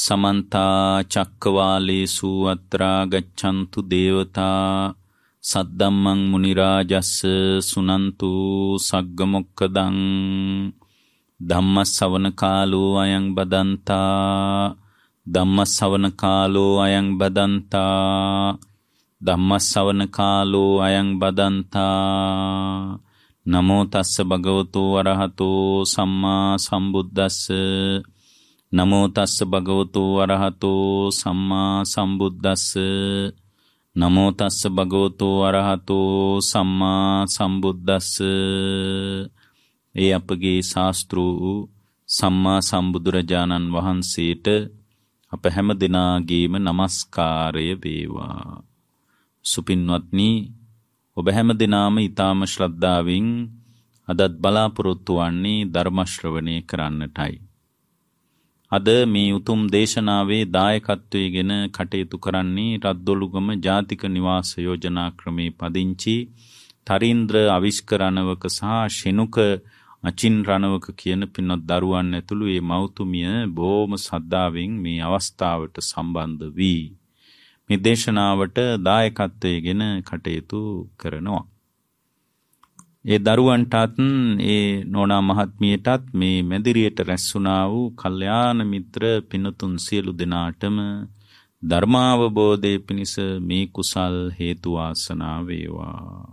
समन्ता चक्कवालेषु अत्रा गच्छन्तु देवता सद्दम्मं मुनिराजस्स सुनन्तु सग्गमुक्कदं धम्मसवන කාලෝ අයං බදන්තා ධම්මසවන කාලෝ අයං බදන්තා ධම්මසවන කාලෝ අයං බදන්තා නමෝ තස්ස භගවතෝ අරහතෝ සම්මා සම්බුද්දස්ස නමෝ තස්ස භගවතෝ අරහතෝ සම්මා සම්බුද්දස්ස නමෝ තස්ස භගවතෝ අරහතෝ සම්මා සම්බුද්දස්ස. ඒ අපගේ ශාස්ත්‍රූ සම්මා සම්බුදුරජාණන් වහන්සේට අප හැම දෙනාගේම නමස්කාරය වේවා. සුපින්වත්නි, ඔබ හැම දෙනාම ඊටාම ශ්‍රද්ධාවෙන් අදත් බලාපොරොත්තු වන්නේ ධර්ම ශ්‍රවණය කරන්නටයි. අද මේ උතුම් දේශනාවේ දායකත්වයෙන් කටයුතු කරන්නේ රද්දොළුගම ජාතික නිවාස යෝජනා ක්‍රමේ පදිංචි තරීන්ද්‍ර අවිෂ්කරණවක සහ ශෙනුක අචින් රණවක කියන පින්වත් දරුවන් ඇතුළු මේ මෞතුමිය බොහොම ශ්‍රද්ධාවෙන් මේ අවස්ථාවට සම්බන්ධ වී මේ දේශනාවට දායකත්වයෙන් කටයුතු කරනවා. ඒ දරුවන්ටත් ඒ නෝනා මහත්මියටත් මේ මැදිරියට රැස්ුණා වූ කල්යාණ මිත්‍ර පිනතුන් සියලු දෙනාටම ධර්මාවබෝධය පිණිස මේ කුසල් හේතු වාසනා වේවා.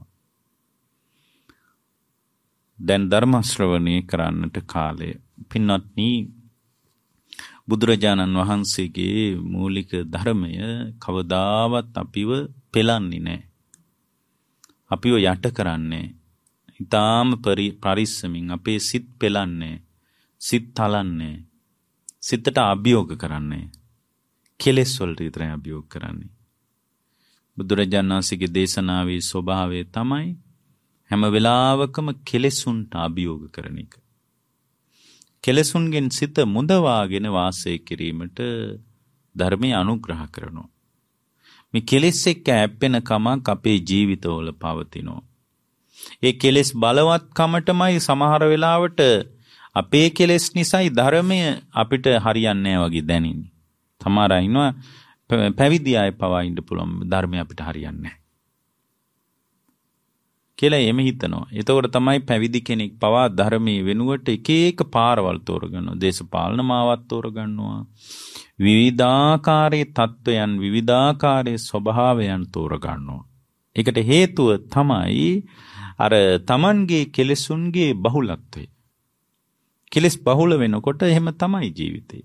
දැන් ධර්ම ශ්‍රවණය කරන්නට කාලය. පින්වත්නි, බුදුරජාණන් වහන්සේගේ මූලික ධර්මය කවදාවත් අපිව පෙළන්නේ නැහැ. අපිව යට කරන්නේ. ඊටාම පරිස්සමින් අපේ සිත් පෙළන්නේ, සිත් තලන්නේ, සිතට අභියෝග කරන්නේ. කෙලෙස් වලට විතරයි අභියෝග කරන්නේ. බුදුරජාණන් වහන්සේගේ දේශනාවේ ස්වභාවය තමයි හැම වෙලාවකම කෙලෙසුන්ට අභියෝග කරන එක. කෙලෙසුන්ගෙන් සිත මුදවාගෙන වාසය කිරීමට ධර්මය අනුග්‍රහ කරනවා. මේ කෙලෙස් එක්ක හැප්පෙන කමක් අපේ ජීවිතවල පවතිනවා. ඒ කෙලෙස් බලවත්කමටමයි සමහර වෙලාවට අපේ කෙලෙස් නිසායි ධර්මය අපිට හරියන්නේ නැහැ වගේ දැනෙන්නේ. සමහර අය ඉන්නවා පැවිදි අය පවා ඉන්න පුළුවන් ධර්මය අපිට හරියන්නේ නැහැ කියලා එමෙ හිතනවා. එතකොට තමයි පැවිදි කෙනෙක් පවා ධර්මයේ වෙනුවට එක එක පාරවල් තෝරගන්නවා. දේශපාලන මාවත් තෝරගන්නවා. විවිධාකාරයේ තත්වයන්, විවිධාකාරයේ ස්වභාවයන් තෝරගන්නවා. ඒකට හේතුව තමයි අර තමන්ගේ කෙලෙසුන්ගේ බහුලත්වය. කෙලෙස් බහුල වෙනකොට එහෙම තමයි ජීවිතේ.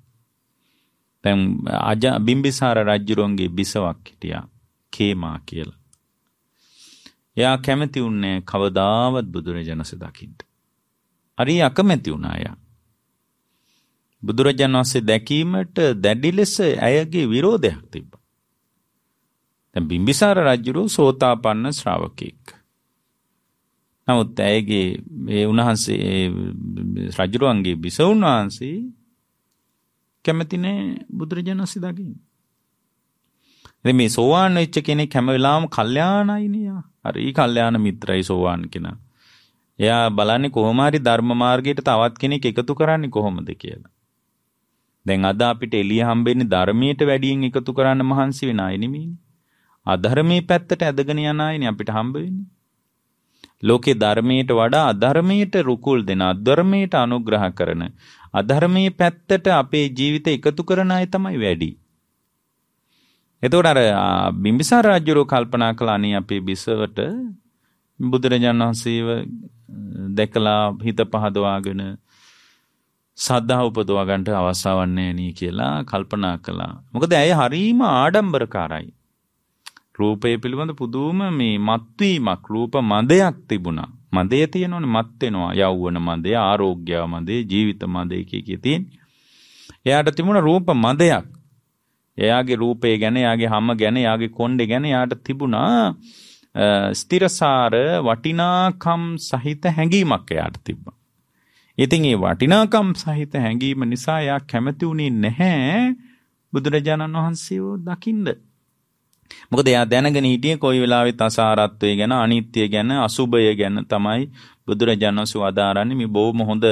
දැන් බිම්බිසාර රජුරන්ගේ බිසවක් හිටියා කේමා කියලා. එයා කැමති වුණේ කවදාවත් බුදුරජාණන්සේ දකින්න. හරි අකමැති වුණා එයා. බුදුරජාණන්සේ දැකීමට දැඩි ලෙස ඇයගේ විරෝධයක් තිබ්බා. දැන් බිම්බිසාර රජුරෝ සෝතාපන්න ශ්‍රාවකෙක්. නමුත් ඇයගේ මේ උන්වහන්සේ රජුරන්ගේ බිසවුන් වහන්සේ කැමති නැහැ බුදුරජාණන්සේ දකින්න. ඉතින් මේ සෝවාන් වෙච්ච කෙනෙක් හැම වෙලාවම කල්යාණයිනේ. හරි කල්යාණ මිත්‍රයි සෝවාන් කෙනා. එයා බලන්නේ කොහොම හරි ධර්ම මාර්ගයට තවත් කෙනෙක් එකතු කරන්නේ කොහොමද කියලා. දැන් අද අපිට එළිය හම්බෙන්නේ ධර්මයට වැඩියෙන් එකතු කරන්න මහන්සි වෙන අය නෙමෙයිනේ. අධර්මයේ පැත්තට ඇදගෙන යන අයනේ අපිට හම්බ වෙන්නේ. ලෝකේ ධර්මයට වඩා අධර්මයට රුකුල් දෙන, අධර්මයට අනුග්‍රහ කරන, අධර්මයේ පැත්තට අපේ ජීවිත එකතු කරන අය තමයි වැඩි. එතකොට අර බිම්බිසාර රජුරෝ කල්පනා කළා අනේ අපේ බිසවට බුදුරජාණන් වහන්සේව දැකලා හිත පහදවාගෙන සද්ධා උපදවා ගන්නට අවස්ථාවක් නැහැ නේ කියලා කල්පනා කළා. මොකද ඇය හරීම ආඩම්බරකාරයි. රූපය පිළිබඳ පුදුම මේ මත්වීමක්, රූප මදයක් තිබුණා. මදය තියෙනවනේ, මත් වෙනවා. යෞවන මදය, ආරෝග්‍ය මදය, ජීවිත මදය කිය තියෙන. එයාට තිබුණ රූප මදයක්. එයාගේ රූපය ගැන, එයාගේ හැම ගැන, එයාගේ කොණ්ඩේ ගැන එයාට තිබුණා ස්ථිරසාර වටිනාකම් සහිත හැඟීමක් එයාට තිබ්බා. ඉතින් ඒ වටිනාකම් සහිත හැඟීම නිසා එයා කැමති වුණේ නැහැ බුදුරජාණන් වහන්සේව දකින්න. මොකද එයා දැනගෙන හිටියේ කොයි වෙලාවෙත් අසාරත්වය ගැන, අනිත්‍ය ගැන, අසුභය ගැන තමයි බුදුරජාණන් වහන්සේ වදාරන්නේ. මේ බොහොම හොඳ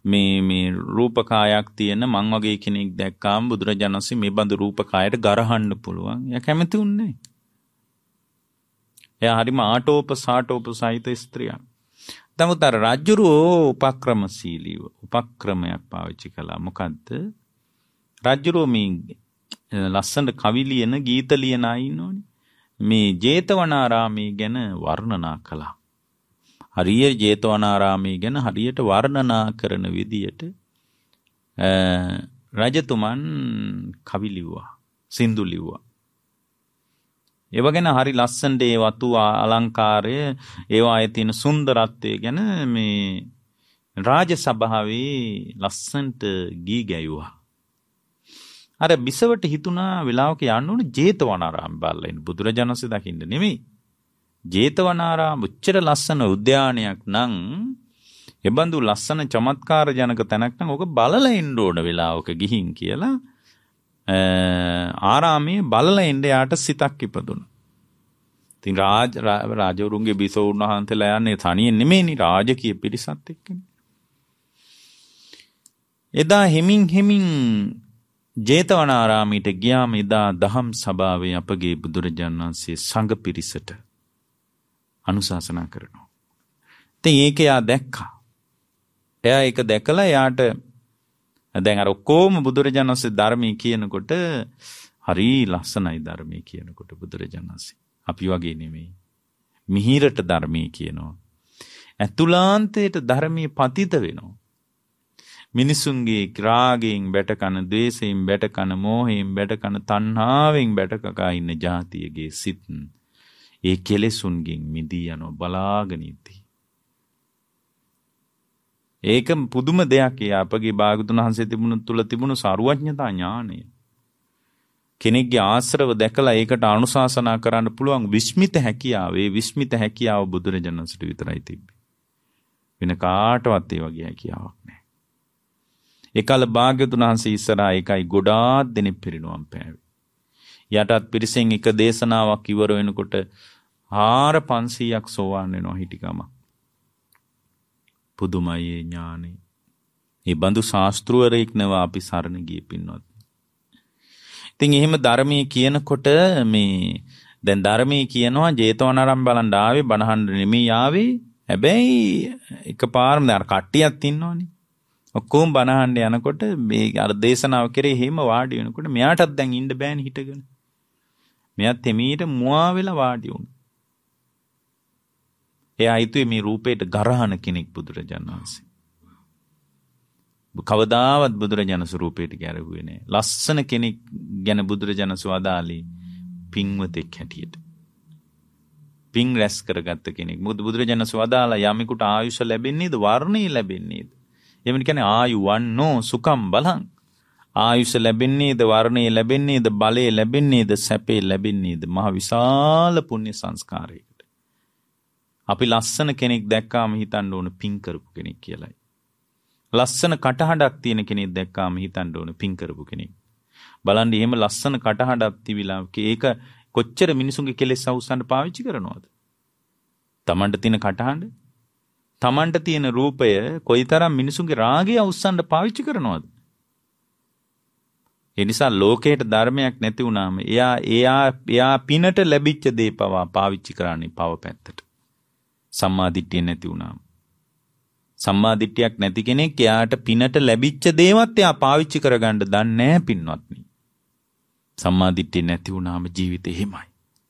මේ රූපකායක් තියෙන මං වගේ කෙනෙක් දැක්කාම බුදුරජාණන් වහන්සේ මේ බඳු රූපකායට ගරහන්න පුළුවන්. එයා කැමති උන්නේ. එයා හරිම ආටෝප සාටෝප සහිත ස්ත්‍රියක්. නමුත් අර රජුරෝ උපක්‍රමශීලීව උපක්‍රමයක් පාවිච්චි කළා. මොකද්ද? රජුරෝ මේ ලස්සන කවි ලියන ගීත ලියන අය ඉන්නෝනේ. මේ ජේතවනාරාමයේ ගැන වර්ණනා කළා. හරියට ජේතවනාරාමයේ ගැන හරියට වර්ණනා කරන විදියට රජතුමන් කවි ලිව්වා, සින්දු ලිව්වා. ඒව ගැන හරි ලස්සනට ඒ වතු අලංකාරය, ඒවායේ තියෙන සුන්දරත්වය ගැන මේ රාජ සභාවේ ලස්සනට ගී ගැයුවා. අර බිසවට හිතුණා වෙලාවක යන්න ඕනේ ජේතවනාරාම බලලා ඉන්න බුදුරජාණන් වහන්සේ දකින්න නෙමෙයි. ජේතවනාරාම උච්චර ලස්සන උද්‍යානයක් නම්, එබඳු ලස්සන චමත්කාර ජනක තැනක් නම් ඔක බලලා ඉන්න ඕන වෙලාවක ගිහින් කියලා ආරාමයේ බලලා ඉන්න යාට සිතක් ඉපදුණා. ඉතින් රාජවරුන්ගේ බිසවුන් වහන්සේලා යන්නේ තනියෙන් නෙමෙයිනේ, රාජකීය පිරිසත් එක්කනේ. එදා හිමින් ජේතවනාරාමයට ගියාම එදා දහම් සභාවේ අපගේ බුදුරජාණන් වහන්සේ සංඝ පිරිසට අනුශාසනා කරනවා. ඉතින් ඒක එයා දැක්කා. එයා ඒක දැකලා එයාට දැන් අර ඔක්කොම බුදුරජාණන් වහන්සේ ධර්මයේ කියනකොට හරි ලස්සනයි ධර්මයේ කියනකොට බුදුරජාණන් වහන්සේ. අපි වගේ නෙමෙයි. මිහිරට ධර්මයේ කියනවා. ඇතුළාන්තයට ධර්මයේ පතිත වෙනවා. මිනිසුන්ගේ රාගයෙන් බැටකන, ද්වේෂයෙන් බැටකන, මෝහයෙන් බැටකන, තණ්හාවෙන් බැටකකා ඉන්න ජාතියගේ සිත් ඒ කෙලෙසුන්ගෙන් මිදී යනවා බලාගෙන ඉති. ඒක පුදුම දෙයක්. ඒ අපගේ භාගතුන් වහන්සේ තිබුණු තුල තිබුණු සරුවඥතා ඥානය. කෙනෙක්ගේ ආශ්‍රව දැකලා ඒකට අනුශාසනා කරන්න පුළුවන් විස්මිත හැකියාව. ඒ විස්මිත හැකියාව බුදුරජාණන් වහන්සේට විතරයි තිබ්බේ. වෙන කාටවත් ඒ වගේ හැකියාවක් නැහැ. ඒකල භාග්‍යතුන් වහන්සේ ඉස්සරහා ඒකයි ගොඩාක් දෙනෙක් පිරිනුවම් පෑවේ. යටත් පිරිසෙන් එක දේශනාවක් ඉවර වෙනකොට 4500ක් සෝවාන් වෙනවා හිටිකම. පුදුමයි ඥානෙ. මේ බඳු ශාස්ත්‍රවරයෙක් නෙවා අපි සරණ ගියේ පින්වත්. ඉතින් එහෙම ධර්මයේ කියනකොට මේ දැන් ධර්මයේ කියනවා ජේතවනාරාම බලන් ආවේ බණහන් නෙමෙයි ආවේ. හැබැයි එකපාරම අර කට්ටියක් ඉන්නවනේ. ඔක්කොම බණහන් යනකොට මේ අර දේශනාව කරේ හිම වාඩි වෙනකොට මෙයාටත් දැන් ඉන්න බෑනේ හිටගෙන. මෙයාත් එමීට මුවා වෙලා වාඩි වුණා. එයා හිතුවේ මේ රූපේට ගරහන කෙනෙක් බුදුරජාණන් වහන්සේ. කවදාවත් බුදුරජාණන් ස්වරූපයට ගැරහුවේ නෑ. ලස්සන කෙනෙක් ගැන බුදුරජාණන් වදාළේ පින්වතෙක් හැටියට. පින් රැස් කරගත්ත කෙනෙක්. මොකද බුදුරජාණන් වදාලා යමෙකුට ආයුෂ ලැබෙන්නේද, වර්ණය ලැබෙන්නේද? එවන කියන්නේ ආයු වන්නෝ සුඛම් බලං. ආයුෂ ලැබෙන්නේද, වර්ණය ලැබෙන්නේද, බලය ලැබෙන්නේද, සැපේ ලැබෙන්නේද? මහ විශාල පුණ්‍ය සංස්කාරයකට. අපි ලස්සන කෙනෙක් දැක්කාම හිතන්න ඕන පින් කරපු කෙනෙක් කියලායි. ලස්සන කටහඬක් තියෙන කෙනෙක් දැක්කාම හිතන්න ඕන පින් කරපු කෙනෙක්. බලන්න එහෙම ලස්සන කටහඬක් තිබිලා ඒක කොච්චර මිනිසුන්ගේ කෙලෙස් අවසන් පාවිච්චි කරනවද? තමන්ට තියෙන කටහඬ, තමන්ට තියෙන රූපය කොයිතරම් මිනිසුන්ගේ රාගය අවසන් පාවිච්චි කරනවද? ඒ නිසා ලෝකයට ධර්මයක් නැති වුණාම එයා පිනට ලැබිච්ච දේ පවා පාවිච්චි කරන්නේ පව පැත්තට. සම්මාදිට්ඨිය නැති වුණාම. සම්මාදිට්ඨියක් නැති කෙනෙක් එයාට පිනට ලැබිච්ච දේවත් එයා පාවිච්චි කරගන්න දන්නේ නැහැ පින්වත්නි. සම්මාදිට්ඨිය නැති වුණාම ජීවිතේ එහෙමයි.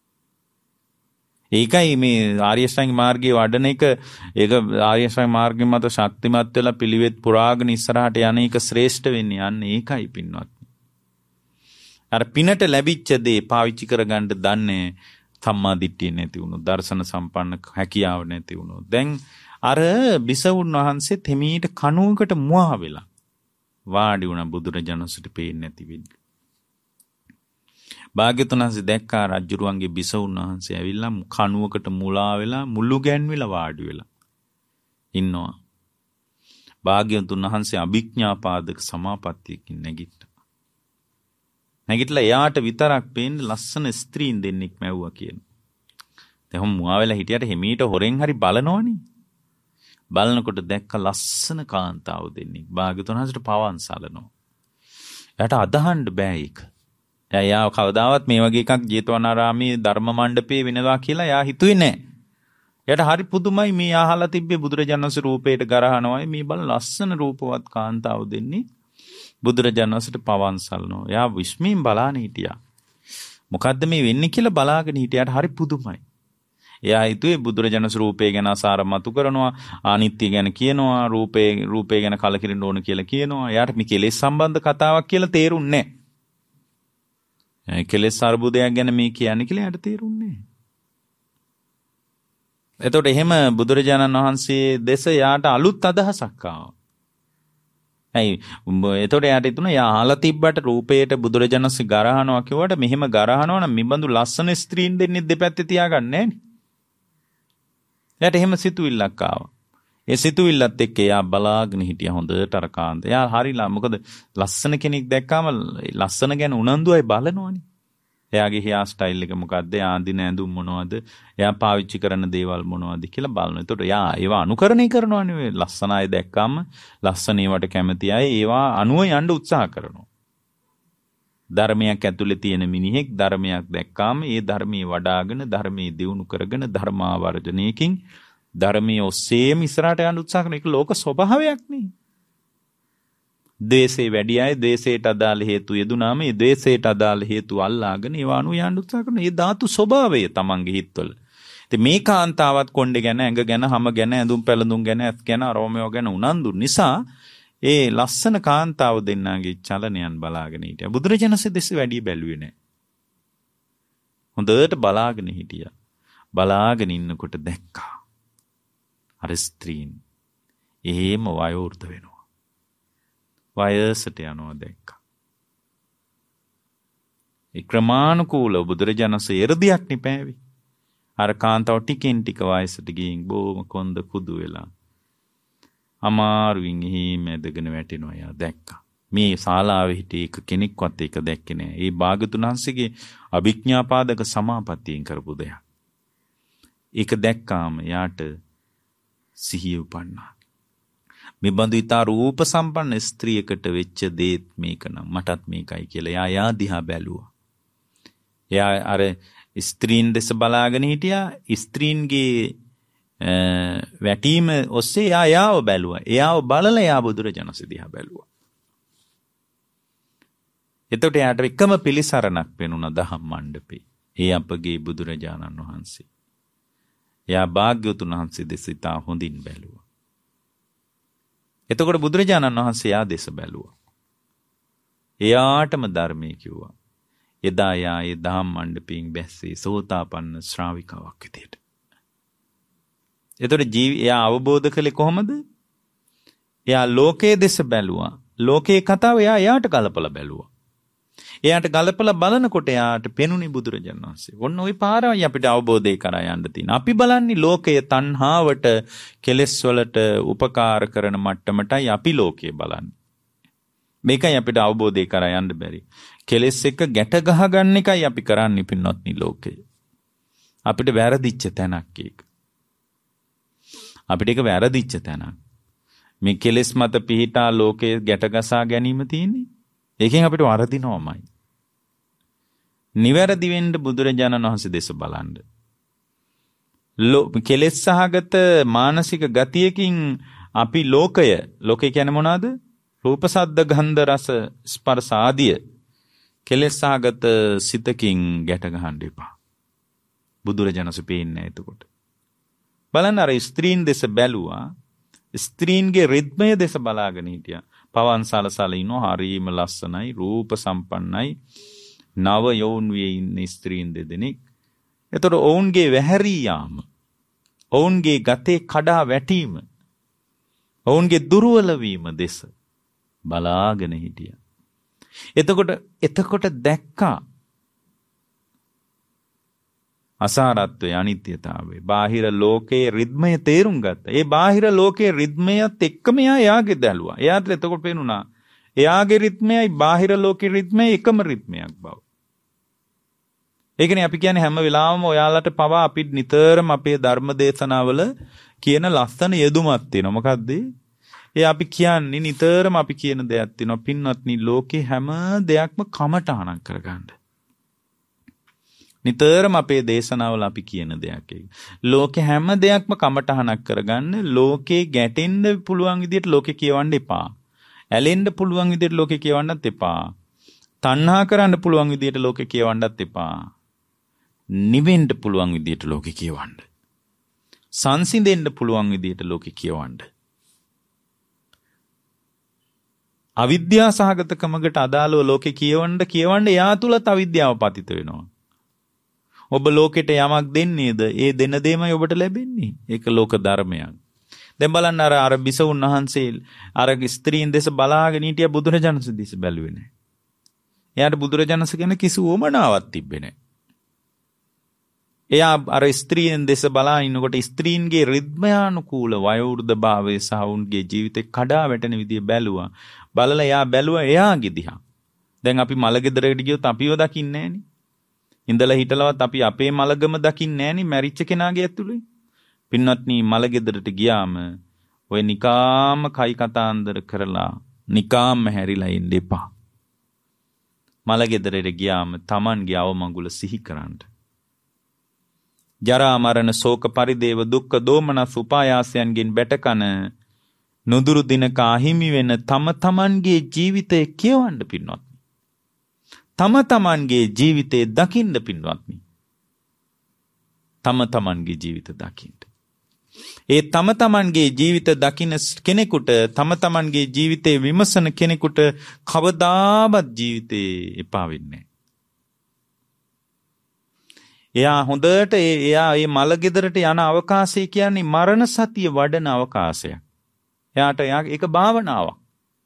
ඒකයි මේ ආර්ය අෂ්ටාංග මාර්ගයේ වඩන එක, ඒක ආර්ය අෂ්ටාංග මාර්ගය මත ශක්තිමත් වෙලා පිළිවෙත් පුරාගෙන ඉස්සරහට යන එක ශ්‍රේෂ්ඨ වෙන්නේ. යන්නේ ඒකයි පින්වත්නි. අර පිනට ලැබිච්ච දේ පාවිච්චි කරගන්න දන්නේ සම්මාදිට්ඨිය නැති වුණොත්, දර්ශන සම්පන්න හැකියාව නැති වුණොත්. දැන් අර බිසවුන් වහන්සේ තෙමීට කණුවකට මුවා වෙලා වාඩි වුණා බුදුරජාණන් වහන්සේට පේන්නේ නැති වෙන්නේ. භාග්‍යතුන් වහන්සේ දැක්කා රජුරුවන්ගේ බිසවුන් වහන්සේ ඇවිල්ලා කණුවකට මුලා වෙලා මුළු ගැන්විලා වාඩි වෙලා ඉන්නවා. භාග්‍යතුන් වහන්සේ අභිඥාපාදක සමාපත්තියකින් නැගිට්ටා. නැගිටලා එයාට විතරක් පේන්න ලස්සන ස්ත්‍රීන් දෙන්නෙක් මැව්වා කියන. දැන් මුවා වෙලා හිටියට හිමීට හොරෙන් හරි බලනවනේ. බලනකොට දැක්ක ලස්සන කාන්තාව දෙන්නේ. භාග්‍යවතුන් වහන්සේට පවන් සලනවා. එයාට අදහන්න බෑ ඒක. එයා කවදාවත් මේ වගේ එකක් ජේතවනාරාමේ ධර්ම මණ්ඩපේ වෙනවා කියලා එයා හිතුවේ නෑ. එයාට හරි පුදුමයි මේ අහලා තිබ්බේ බුදුරජාණන් වහන්සේ රූපයට ගරහනවායි මේ බල ලස්සන රූපවත් කාන්තාව දෙන්නේ බුදුරජාණන් වහන්සේට පවන් සලනවා. එයා විස්මයෙන් බලාගෙන හිටියා. මොකද්ද මේ වෙන්නේ කියලා බලාගෙන හිටියාට හරි පුදුමයි. එයා හිතුවේ බුදුරජාණන් වහන්සේ රූපය ගැන අසාර මතු කරනවා, අනිත්‍ය ගැන කියනවා, රූපය ගැන කලකිරෙන්න ඕන කියලා කියනවා. එයාට මේ කෙලෙස් සම්බන්ධ කතාවක් කියලා තේරුන්නේ නැහැ. කෙලෙස් අර්බුදයක් ගැන මේ කියන්නේ කියලා එයාට තේරුන්නේ නැහැ. එතකොට එහෙම බුදුරජාණන් වහන්සේ දෙස යාට අලුත් අදහසක් ආවා. ඇයි එතකොට යාට හිතුණා යා අහලා තිබ්බට රූපේට බුදුරජාණන් වහන්සේ ගරහනවා කිව්වට මෙහෙම ගරහනවා නම් මිබඳු ලස්සන ස්ත්‍රීන් දෙන්නේ දෙපැත්තේ තියාගන්නේ නැහනේ. එයාට එහෙම සිතුවිල්ලක් ආවා. ඒ සිතුවිල්ලත් එක්ක එයා බලාගෙන හිටියා හොඳට අර කාන්ත. එයා හරිලා මොකද ලස්සන කෙනෙක් දැක්කාම ලස්සන ගැන උනන්දුවයි බලනවනේ. එයාගේ හෙයාර් ස්ටයිල් එක මොකද්ද? එයා අඳින ඇඳුම් මොනවද? එයා පාවිච්චි කරන දේවල් මොනවද කියලා බලනවා. එතකොට එයා ඒවා අනුකරණය කරනවානේ. ලස්සන අය දැක්කම ලස්සන ඒවට කැමති අය ඒවා අනුව යන්න උත්සාහ කරනවා. ධර්මයක් ඇතුලේ තියෙන මිනිහෙක් ධර්මයක් දැක්කාම ඒ ධර්මයේ වඩාගෙන ධර්මයේ දියුණු කරගෙන ධර්මාවර්ජනයකින් ධර්මයේ ඔස්සේම ඉස්සරහට යන්න උත්සාහ කරන එක ලෝක ස්වභාවයක් නේ. ද්වේෂේ වැඩි අය ද්වේෂයට අදාළ හේතු යෙදුනාම ඒ ද්වේෂයට අදාළ හේතු අල්ලාගෙන ඒවා අනුව යන්න උත්සාහ කරන ඒ ධාතු ස්වභාවය තමන්ගේ හිතවල. ඉතින් මේ කාන්තාවත් කොණ්ඩේ ගැන ඇඟ ගැන හැම ගැන ඇඳුම් පැළඳුම් ගැන ඇස් ගැන අරෝමයෝ ගැන උනන්දු නිසා ඒ ලස්සන කාන්තාව දෙන්නාගේ චලනයන් බලාගෙන හිටියා. බුදුරජාණන්සේ දෙස වැඩි බැලුවේ නැහැ. හොඳට බලාගෙන හිටියා. බලාගෙන ඉන්නකොට දැක්කා. අර ස්ත්‍රීන් එහෙම වයෝවෘද්ධ වෙනවා. වයසට යනවා දැක්කා. ඒ ක්‍රමානුකූලව බුදුරජාණන්සේ එරදියක් නිපෑවි. අර කාන්තාව ටිකෙන් ටික වයසට ගිහින් බොහොම කොන්ද කුදු වෙලා අමාරුවෙන් එහෙම ඇදගෙන වැටෙනවා. එයා දැක්කා. මේ ශාලාවේ හිටිය එක කෙනෙක්වත් ඒක දැක්කේ නෑ. ඒ භාගතුන් වහන්සේගේ අභිඥාපාදක සමාපත්තියෙන් කරපු දෙයක්. ඒක දැක්කාම යාට සිහිය උපන්නා. මේ බඳු ඊතා රූප සම්පන්න ස්ත්‍රියකට වෙච්ච දේත් මේක නම් මටත් මේකයි කියලා යා දිහා බැලුවා. එයා අර ස්ත්‍රීන් දෙස බලාගෙන හිටියා. ස්ත්‍රීන්ගේ වැටීම ඔස්සේ යාව බැලුවා. එයාව බලලා යා බුදුරජාණන්සේ දිහා බැලුවා. එතකොට යාට එකම පිළිසරණක් පෙනුණා දහම් මණ්ඩපේ. ඒ අපගේ බුදුරජාණන් වහන්සේ. එයා භාග්‍යවතුන් වහන්සේ දෙස ඉතා හොඳින් බැලුවා. එතකොට බුදුරජාණන් වහන්සේ යා දෙස බැලුවා. එයාටම ධර්මයේ කිව්වා. එදා යා ඒ දහම් මණ්ඩපයෙන් බැස්සේ සෝතාපන්න ශ්‍රාවිකාවක් විදියට. එතකොට එයා අවබෝධ කළේ කොහොමද? එයා ලෝකයේ දෙස බැලුවා. ලෝකයේ කතාව එයාට ගලපලා බැලුවා. එයාට ගලපලා බලනකොට එයාට පෙනුනේ බුදුරජාණන් වහන්සේ. ඔන්න ওই පාරයි අපිට අවබෝධය කරා යන්න තියෙන. අපි බලන්නේ ලෝකයේ තණ්හාවට, කෙලෙස් වලට උපකාර කරන මට්ටමටයි අපි ලෝකයේ බලන්නේ. මේකයි අපිට අවබෝධය කරා යන්න බැරි. කෙලෙස් එක ගැට ගහ ගන්න එකයි අපි කරන්නේ පින්වත්නි ලෝකයේ. අපිට වැරදිච්ච තැනක් ඒක. අපිට ඒක වැරදිච්ච තැනක්. මේ කෙලෙස් මත පිහිටා ලෝකයේ ගැට ගසා ගැනීම තියෙන්නේ. ඒකෙන් අපිට වරදිනවමයි. නිවැරදි වෙන්න බුදුරජාණන් වහන්සේ දෙස බලන්න. කෙලෙස් සහගත මානසික ගතියකින් අපි ලෝකය කියන්නේ මොනවද? රූප සද්ද ගන්ධ රස ස්පර්ශ ආදිය කෙලෙස් සහගත සිතකින් ගැට ගහන්න එපා. බුදුරජාණන්සේ පේන්නේ එතකොට. බලන්න අර ස්ත්‍රීන් දෙස බැලුවා. ස්ත්‍රීන්ගේ රිද්මය දෙස බලාගෙන හිටියා. පවන් සලසල ඉන්නෝ හරීම ලස්සනයි, රූප සම්පන්නයි, නව යෝන් වියේ ඉන්න ස්ත්‍රීන් දෙදෙනෙක්. එතකොට ඔවුන්ගේ වැහැරී යාම, ඔවුන්ගේ ගතේ කඩා වැටීම, ඔවුන්ගේ දුර්වල වීම දෙස බලාගෙන හිටියා. එතකොට දැක්කා අසාරත්වය, අනිත්‍යතාවය, බාහිර ලෝකයේ රිද්මය තේරුම් ගත්තා. ඒ බාහිර ලෝකයේ රිද්මයත් එක්කම එයාගේ දැලුවා. එයාට එතකොට පේනුණා එයාගේ රිද්මයයි බාහිර ලෝකයේ රිද්මයයි එකම රිද්මයක් බව. ඒකනේ අපි කියන්නේ හැම වෙලාවෙම ඔයාලට පවා අපි නිතරම අපේ ධර්ම දේශනාවල කියන ලස්සන යෙදුමක් තියෙනවා. මොකද්ද? ඒ අපි කියන්නේ නිතරම අපි කියන දෙයක් තියෙනවා. පින්වත්නි, ලෝකේ හැම දෙයක්ම කමටහනක් කරගන්න. නිතරම අපේ දේශනාවල අපි කියන දෙයක් ඒක. ලෝකේ හැම දෙයක්ම කමටහනක් කරගන්න. ලෝකේ ගැටෙන්න පුළුවන් විදිහට ලෝකේ කියවන්න එපා. ඇලෙන්න පුළුවන් විදිහට ලෝකේ කියවන්නත් එපා. තණ්හා කරන්න පුළුවන් විදිහට ලෝකේ කියවන්නත් එපා. නිවෙන්න පුළුවන් විදිහට ලෝකේ කියවන්න. සංසිඳෙන්න පුළුවන් විදිහට ලෝකේ කියවන්න. අවිද්‍යා සහගතකමකට අදාළව ලෝකේ කියවන්න එයා තුලත් අවිද්‍යාව පතිත වෙනවා. ඔබ ලෝකෙට යමක් දෙන්නේද? ඒ දෙන දෙමයි ඔබට ලැබෙන්නේ. ඒක ලෝක ධර්මයක්. දැන් බලන්න අර බිසවුන් වහන්සේ අර ස්ත්‍රීන් දෙස බලාගෙන හිටිය බුදුරජාණන් දෙස බැලුවේ නැහැ. එයාට බුදුරජාණන් ගැන කිසි උවමනාවක් තිබ්බේ නැහැ. එයා අර ස්ත්‍රීන් දෙස බලා ඉන්නකොට ස්ත්‍රීන්ගේ රිද්මයානුකූල වයෝවෘද්ධ භාවයේ සහ උන්ගේ ජීවිතේ කඩා වැටෙන විදිය බැලුවා. බලලා එයා බැලුවා එයාගේ දිහා. දැන් අපි මලගෙදරකට ගියොත් අපිව දකින්නේ නැහනේ. ඉඳලා හිටලවත් අපි අපේ මලගම දකින්නේ නැහනේ මැරිච්ච කෙනාගේ ඇතුළේ. පින්වත්නි, මලගෙදරට ගියාම ඔය නිකාම කයි කතාන්දර කරලා නිකාම හැරිලා ඉන්න එපා. මලගෙදරට ගියාම Tamanගේ අවමඟුල සිහි කරන්න. ජරා මරණ ශෝක පරිදේව දුක්ඛ දෝමනස් උපායාසයන්ගෙන් බැටකන නුදුරු දිනක අහිමි වෙන තම තමන්ගේ ජීවිතය කියවන්න පින්වත්නි. තම තමන්ගේ ජීවිතේ දකින්න පින්වත්නි. තම තමන්ගේ ජීවිත දකින්න. ඒ තම තමන්ගේ ජීවිත දකින්න කෙනෙකුට, තම තමන්ගේ ජීවිතේ විමසන කෙනෙකුට කවදාවත් ජීවිතේ එපා වෙන්නේ නැහැ. එයා හොඳට එයා මේ මලගෙදරට යන අවකාශය කියන්නේ මරණ සතිය වඩන අවකාශයක්. එයාට ඒක භාවනාවක්.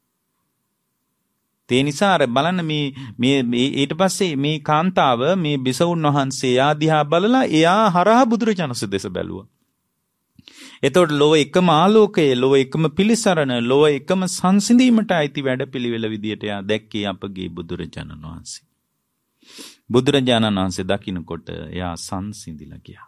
ඒ නිසා අර බලන්න මේ ඊට පස්සේ මේ කාන්තාව මේ බිසවුන් වහන්සේ ආදිහා බලලා එයා හරහා බුදුරජාණන් දෙස බැලුවා. එතකොට ලොව එකම ආලෝකය, ලොව එකම පිළිසරණ, ලොව එකම සංසිඳීමට අයිති වැඩපිළිවෙල විදියට එයා දැක්කේ අපගේ බුදුරජාණන් වහන්සේ. බුදුරජාණන් වහන්සේ දකින්නකොට එයා සංසිඳිලා ගියා.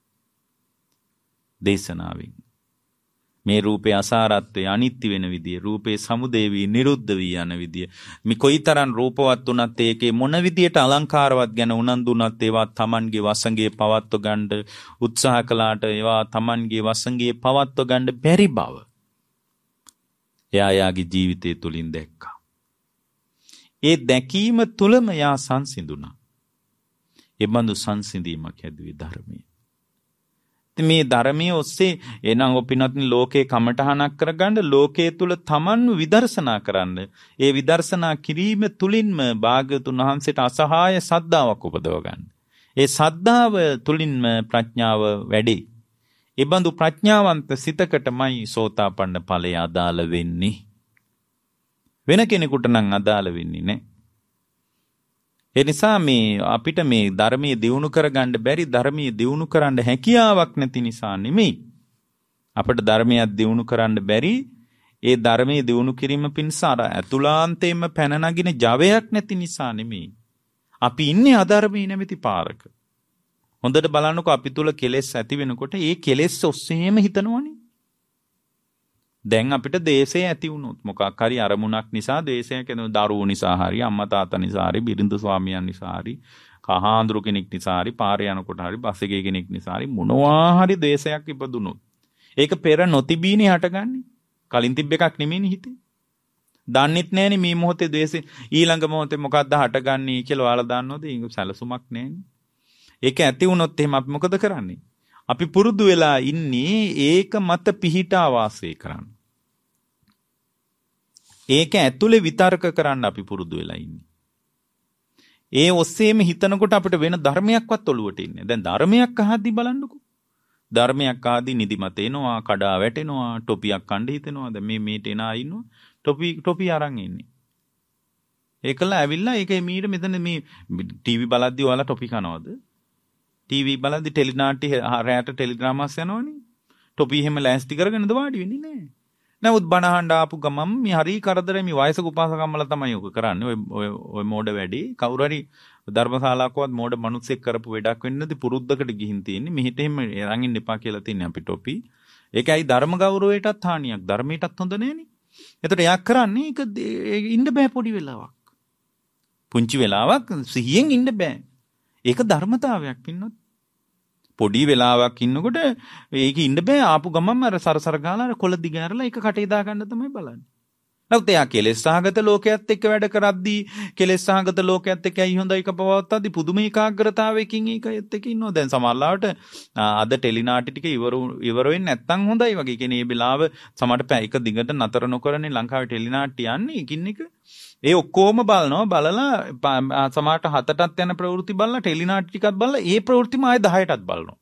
දේශනාවෙන් මේ රූපේ අසාරත්වය, අනිත්‍ය වෙන විදිය, රූපේ සමුදේ වී නිරුද්ධ වී යන විදිය, මේ කොයිතරම් රූපවත් වුණත් ඒකේ මොන විදියට අලංකාරවත් ගැන උනන්දු වුණත් ඒවා Tamanගේ වසඟේ පවත්ව ගන්න උත්සාහ කළාට ඒවා Tamanගේ වසඟේ පවත්ව ගන්න බැරි බව එයා යාගේ ජීවිතය තුලින් දැක්කා. ඒ දැකීම තුලම යා සංසිඳුණා. ඒ බඳු සංසිඳීමක් ඇදුවේ ධර්මයේ. මේ ධර්මයේ ඔස්සේ එනං ඔපිනත්නි ලෝකේ කමඨහනක් කරගන්න, ලෝකයේ තුල තමන්ව විදර්ශනා කරන්න. ඒ විදර්ශනා කිරීම තුලින්ම භාග්‍යතුන් වහන්සේට අසහාය සද්ධාාවක් උපදව ගන්න. ඒ සද්ධාව තුලින්ම ප්‍රඥාව වැඩි. ඒ බඳු ප්‍රඥාවන්ත සිතකටමයි සෝතාපන්න ඵලය අදාළ වෙන්නේ. වෙන කෙනෙකුට නම් අදාළ වෙන්නේ නැහැ. ඒ නිසා මේ අපිට මේ ධර්මයේ දියුණු කරගන්න බැරි, ධර්මයේ දියුණු කරන්න හැකියාවක් නැති නිසා නෙමෙයි. අපිට ධර්මයක් දියුණු කරන්න බැරි, ඒ ධර්මයේ දියුණු කිරීම පිණිස අර අතුලාන්තයෙන්ම පැන නගින ජවයක් නැති නිසා නෙමෙයි. අපි ඉන්නේ අධර්මයේ නැමැති පාරක. හොඳට බලන්නකො අපි තුල කෙලෙස් ඇති වෙනකොට ඒ කෙලෙස් ඔස්සේම හිතනවනේ. දැන් අපිට දේශය ඇති වුණොත් මොකක් හරි අරමුණක් නිසා දේශයක් එන දරුවෝ නිසා හරි, අම්මා තාත්තා නිසා හරි, බිරිඳ ස්වාමියන් නිසා හරි, කහාඳුරු කෙනෙක් නිසා හරි, පාරේ යනකොට හරි, බස් එකේ කෙනෙක් නිසා හරි මොනවා හරි දේශයක් ඉපදුනොත් ඒක පෙර නොතිබීනේ හටගන්නේ. කලින් තිබ්බ එකක් නෙමෙයිනේ හිතේ. දන්නෙත් නැහනේ මේ මොහොතේ දේශේ ඊළඟ මොහොතේ මොකක්ද හටගන්නේ කියලා ඔයාලා දන්නවද? ඒක සැලසුමක් නැහනේ. ඒක ඇති වුණොත් එහෙම අපි මොකද කරන්නේ? අපි පුරුදු වෙලා ඉන්නේ ඒක මත පිහිටා වාසය කරන්න. ඒක ඇතුලේ විතර්ක කරන්න අපි පුරුදු වෙලා ඉන්නේ. ඒ ඔස්සේම හිතනකොට අපිට වෙන ධර්මයක්වත් ඔළුවට ඉන්නේ. දැන් ධර්මයක් අහද්දි බලන්නකෝ. ධර්මයක් අහද්දි නිදිමත එනවා, කඩා වැටෙනවා, ටොපියක් කන්න හිතෙනවා. දැන් මේ මේට එනා ඉන්නවා. ටොපි අරන් ඉන්නේ. ඒකල ඇවිල්ලා ඒක මීට මෙතන මේ ටීවී බලද්දි ඔයාලා ටොපි කනවද? ටීවී බලද්දි ටෙලිනාට්‍ය රැට ටෙලිඩ්‍රාමාස් යනවනේ. ටොපි එහෙම ලෑස්ති කරගෙනද වාඩි වෙන්නේ නැහැ. නමුත් බණහඬ ආපු ගමන් මේ හරි කරදරේ මේ වයසක උපාසකම්මලා තමයි ඔක කරන්නේ. ඔය මෝඩ වැඩි. කවුරු හරි ධර්මශාලාවකවත් මෝඩ මිනිස්සෙක් කරපු වැඩක් වෙන්නේ නැති පුරුද්දකට ගිහින් තියෙන්නේ. මෙහෙට එහෙම අරන් ඉන්න එපා කියලා තියන්නේ අපි ටොපි. ඒකයි ධර්ම ගෞරවයටත් හානියක්. ධර්මයටත් හොඳ නෑනේ. එතකොට යක් කරන්නේ ඒක ඉන්න බෑ පොඩි වෙලාවක්. පුංචි වෙලාවක් සිහියෙන් ඉන්න බෑ. ඒක ධර්මතාවයක් පින්නොත්. පොඩි වෙලාවක් ඉන්නකොට ඒක ඉන්න බෑ. ආපු ගමන්ම අර සරසර ගාලා අර කොළ දිග ඇරලා ඒක කටේ දා ගන්න තමයි බලන්නේ. නැවත එයා කෙලෙස් සහගත ලෝකයක් එක්ක වැඩ කරද්දී කෙලෙස් සහගත ලෝකයක් එක්ක ඇයි හොඳයි කපවත්තද්දී පුදුම ඒකාග්‍රතාවයකින් ඒකත් එක්ක ඉන්නවා. දැන් සමහරවිට අද ටෙලිනාටි ටික ඉවර වෙන්නේ නැත්තම් හොඳයි වගේ. කියන්නේ මේ වෙලාව සමහරට පැය එක දිගට නතර නොකරනේ ලංකාවේ ටෙලිනාටි යන්නේ එකින් එක. ඒ ඔක්කොම බලනවා. බලලා සමහරට 7ටත් යන ප්‍රවෘත්ති බලලා ටෙලිනාටි ටිකක් බලලා ඒ ප්‍රවෘත්තිම ආයෙ 10ටත් බලනවා.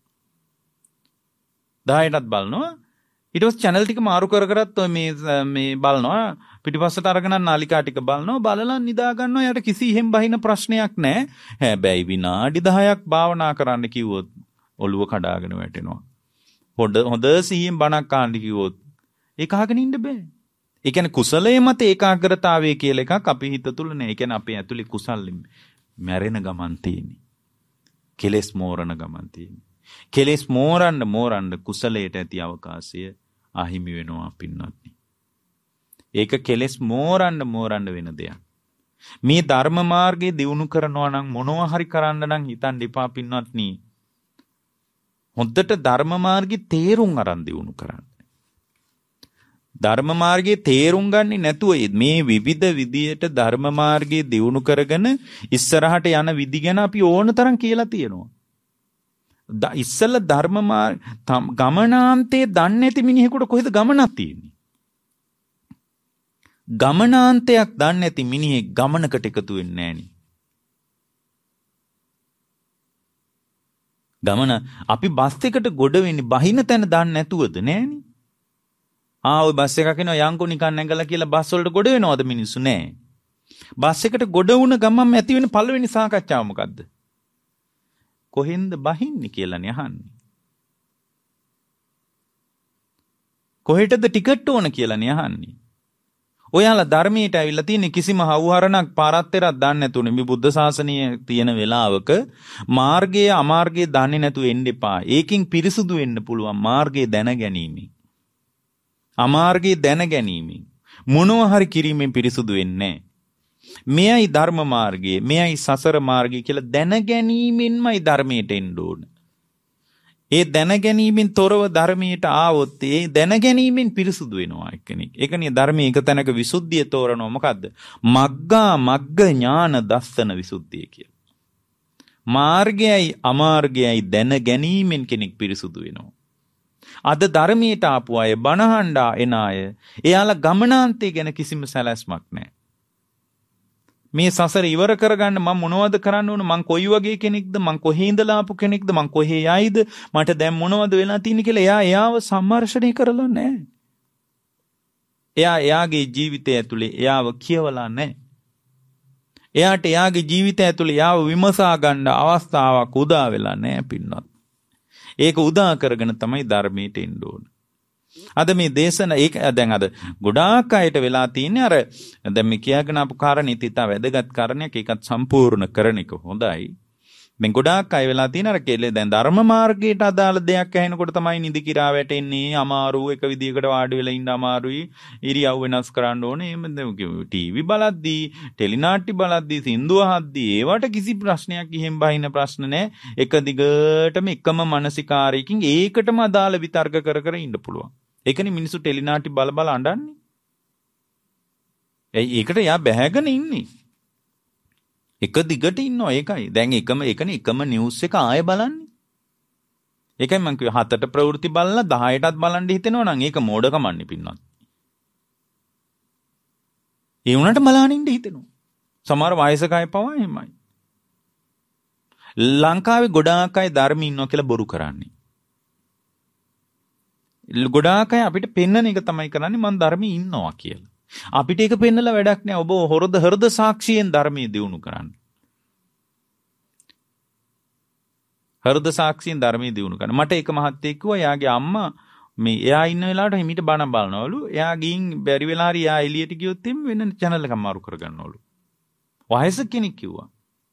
10ටත් බලනවා. ඊට පස්සේ channel ටික මාරු කරත් මේ බලනවා. පිටිපස්සට අරගෙන නාලිකා ටික බලනවා. බලලා නිදා ගන්නවා. යාට කිසි එහෙම් බහින ප්‍රශ්නයක් නැහැ. හැබැයි විනාඩි 10ක් භාවනා කරන්න කිව්වොත් ඔළුව කඩාගෙන වැටෙනවා. හොඳ සිහියෙන් බණක් අහන්න කිව්වොත් ඒක අහගෙන ඉන්න බෑ. ඒ කියන්නේ කුසලයේ මත ඒකාග්‍රතාවය කියලා එකක් අපි හිත තුල නෑ. ඒ කියන්නේ අපේ ඇතුලේ කුසල් මැරෙන ගමන් තියෙන්නේ. කෙලෙස් මෝරණ ගමන් තියෙන්නේ. කෙලෙස් මෝරන්න කුසලයට ඇති අවකාශය අහිමි වෙනවා පින්නත්. ඒක කෙලෙස් මෝරන්න වෙන දෙයක්. මේ ධර්ම මාර්ගයේ දියුණු කරනවා නම් මොනවා හරි කරන්න නම් හිතන්න එපා පින්නත්නි. හොඳට ධර්ම මාර්ගයේ තේරුම් අරන් දියුණු කරන්න. ධර්ම මාර්ගයේ තේරුම් ගන්නේ නැතුව මේ විවිධ විදියට ධර්ම මාර්ගයේ දියුණු කරගෙන ඉස්සරහට යන විදි ගැන අපි ඕන තරම් කියලා තියෙනවා. ඉස්සෙල්ල ධර්ම ගමනාන්තයේ දන්නේ නැති මිනිහෙකුට කොහෙද ගමනක් තියෙන්නේ? ගමනාන්තයක් දන්නේ නැති මිනිහෙක් ගමනකට එකතු වෙන්නේ නැහෙනි. ගමන අපි බස් එකට ගොඩ වෙන්නේ බහින තැන දන්නේ නැතුවද නෑනේ? ඔය බස් එකක් එනවා යන්කෝ නිකන් නැගලා කියලා බස් වලට ගොඩ වෙනවද මිනිස්සු? නෑ. බස් එකට ගොඩ වුණ ගමන්ම ඇති වෙන පළවෙනි සාකච්ඡාව මොකද්ද? කොහෙන්ද බහින්නේ කියලානේ අහන්නේ. කොහෙටද ටිකට් ඕන කියලානේ අහන්නේ. ඔයාලා ධර්මයට ඇවිල්ලා තියෙන කිසිම හවුහරණක් පාරත්තරක් දන්නේ නැතුනේ මේ බුද්ධ ශාසනය තියෙන වෙලාවක මාර්ගයේ අමාර්ගයේ දන්නේ නැතුව එන්න එපා. ඒකින් පිරිසුදු වෙන්න පුළුවන් මාර්ගයේ දැන ගැනීම. අමාර්ගයේ දැන ගැනීම. මොනවා හරි කිරීමෙන් පිරිසුදු වෙන්නේ නැහැ. මෙයයි ධර්ම මාර්ගය, මෙයයි සසර මාර්ගය කියලා දැන ගැනීමෙන්මයි ධර්මයට එන්න ඕන. ඒ දැන ගැනීමෙන් තොරව ධර්මයට ආවොත් ඒ දැන ගැනීමෙන් පිරිසුදු වෙනවා එක්කෙනෙක්. ඒකනේ ධර්මයේ එක තැනක විසුද්ධිය තෝරනවා මොකද්ද? මග්ග ඥාන දස්සන විසුද්ධිය කියලා. මාර්ගයයි අමාර්ගයයි දැන ගැනීමෙන් කෙනෙක් පිරිසුදු වෙනවා. අද ධර්මයට ආපු අය බණහඬා එන අය එයාලා ගමනාන්තය ගැන කිසිම සැලැස්මක් නැහැ. මේ සසර ඉවර කරගන්න මම මොනවද කරන්න ඕන? මං කොයි වගේ කෙනෙක්ද? මං කොහේ ඉඳලා ආපු කෙනෙක්ද? මං කොහේ යයිද? මට දැන් මොනවද වෙලා තියෙන්නේ කියලා එයාව සම්මර්ෂණය කරලා නැහැ. එයාගේ ජීවිතය ඇතුලේ එයාව කියවලා නැහැ. එයාට එයාගේ ජීවිතය ඇතුලේ එයාව විමසා ගන්න අවස්ථාවක් උදා වෙලා නැහැ පින්නත්. ඒක උදා කරගෙන තමයි ධර්මයට එන්න ඕන. අද මේ දේශන ඒක දැන් අද ගොඩාක් අයට වෙලා තියෙන්නේ අර දැන් මේ කියාගෙන ආපු කාරණේ තිතා වැදගත් කාරණයක් ඒකත් සම්පූර්ණ කරන එක හොඳයි. මේ ගොඩාක් අය වෙලා තියෙන අර කෙලේ දැන් ධර්ම මාර්ගයට අදාළ දෙයක් ඇහෙනකොට තමයි නිදි කිරා වැටෙන්නේ අමාරු එක විදියකට වාඩි වෙලා ඉන්න අමාරුයි ඉරියව් වෙනස් කරන්න ඕනේ. එහෙම ටීවී බලද්දී ටෙලිනාට්ටි බලද්දී සින්දු අහද්දී ඒවට කිසි ප්‍රශ්නයක් ඉහෙන් බහින ප්‍රශ්න නැහැ. එක දිගටම එකම මානසිකාරයකින් ඒකටම අදාළ විතර්ක කර කර ඉන්න පුළුවන්. ඒකනේ මිනිස්සු ටෙලිනාටි බල අඬන්නේ. ඒකට යා බැහැගෙන ඉන්නේ. එක දිගට ඉන්නවා ඒකයි. දැන් එකම නිවුස් එක ආයෙ බලන්නේ. ඒකයි මම කිව්වේ 7ට ප්‍රවෘත්ති බලලා 10ටත් බලන්න හිතෙනවා නම් ඒක මෝඩකමන්නේ පින්නත්. ඒ වුණාට බලන්න ඉන්න හිතෙනවා. සමහර වයසක අය පවා එහෙමයි. ලංකාවේ ගොඩාක් අය ධර්මී ඉන්නවා කියලා බොරු කරන්නේ. ගොඩාක් අය අපිට පෙන්නන එක තමයි කරන්නේ මම ධර්මී ඉන්නවා කියලා. අපිට ඒක පෙන්නලා වැඩක් නෑ. ඔබ හෘද සාක්ෂියෙන් ධර්මයේ දියුණු කරන්න. හෘද සාක්ෂියෙන් ධර්මයේ දියුණු කරන්න. මට එක මහත්තයෙක් කිව්වා යාගේ අම්මා මේ එයා ඉන්න වෙලාවට හිමිට බණ බලනවලු. එයා ගිහින් බැරි වෙලා හරි එයා එළියට ගියොත් වෙන channel එකක් මාරු කරගන්නවලු. වයසක කෙනෙක් කිව්වා.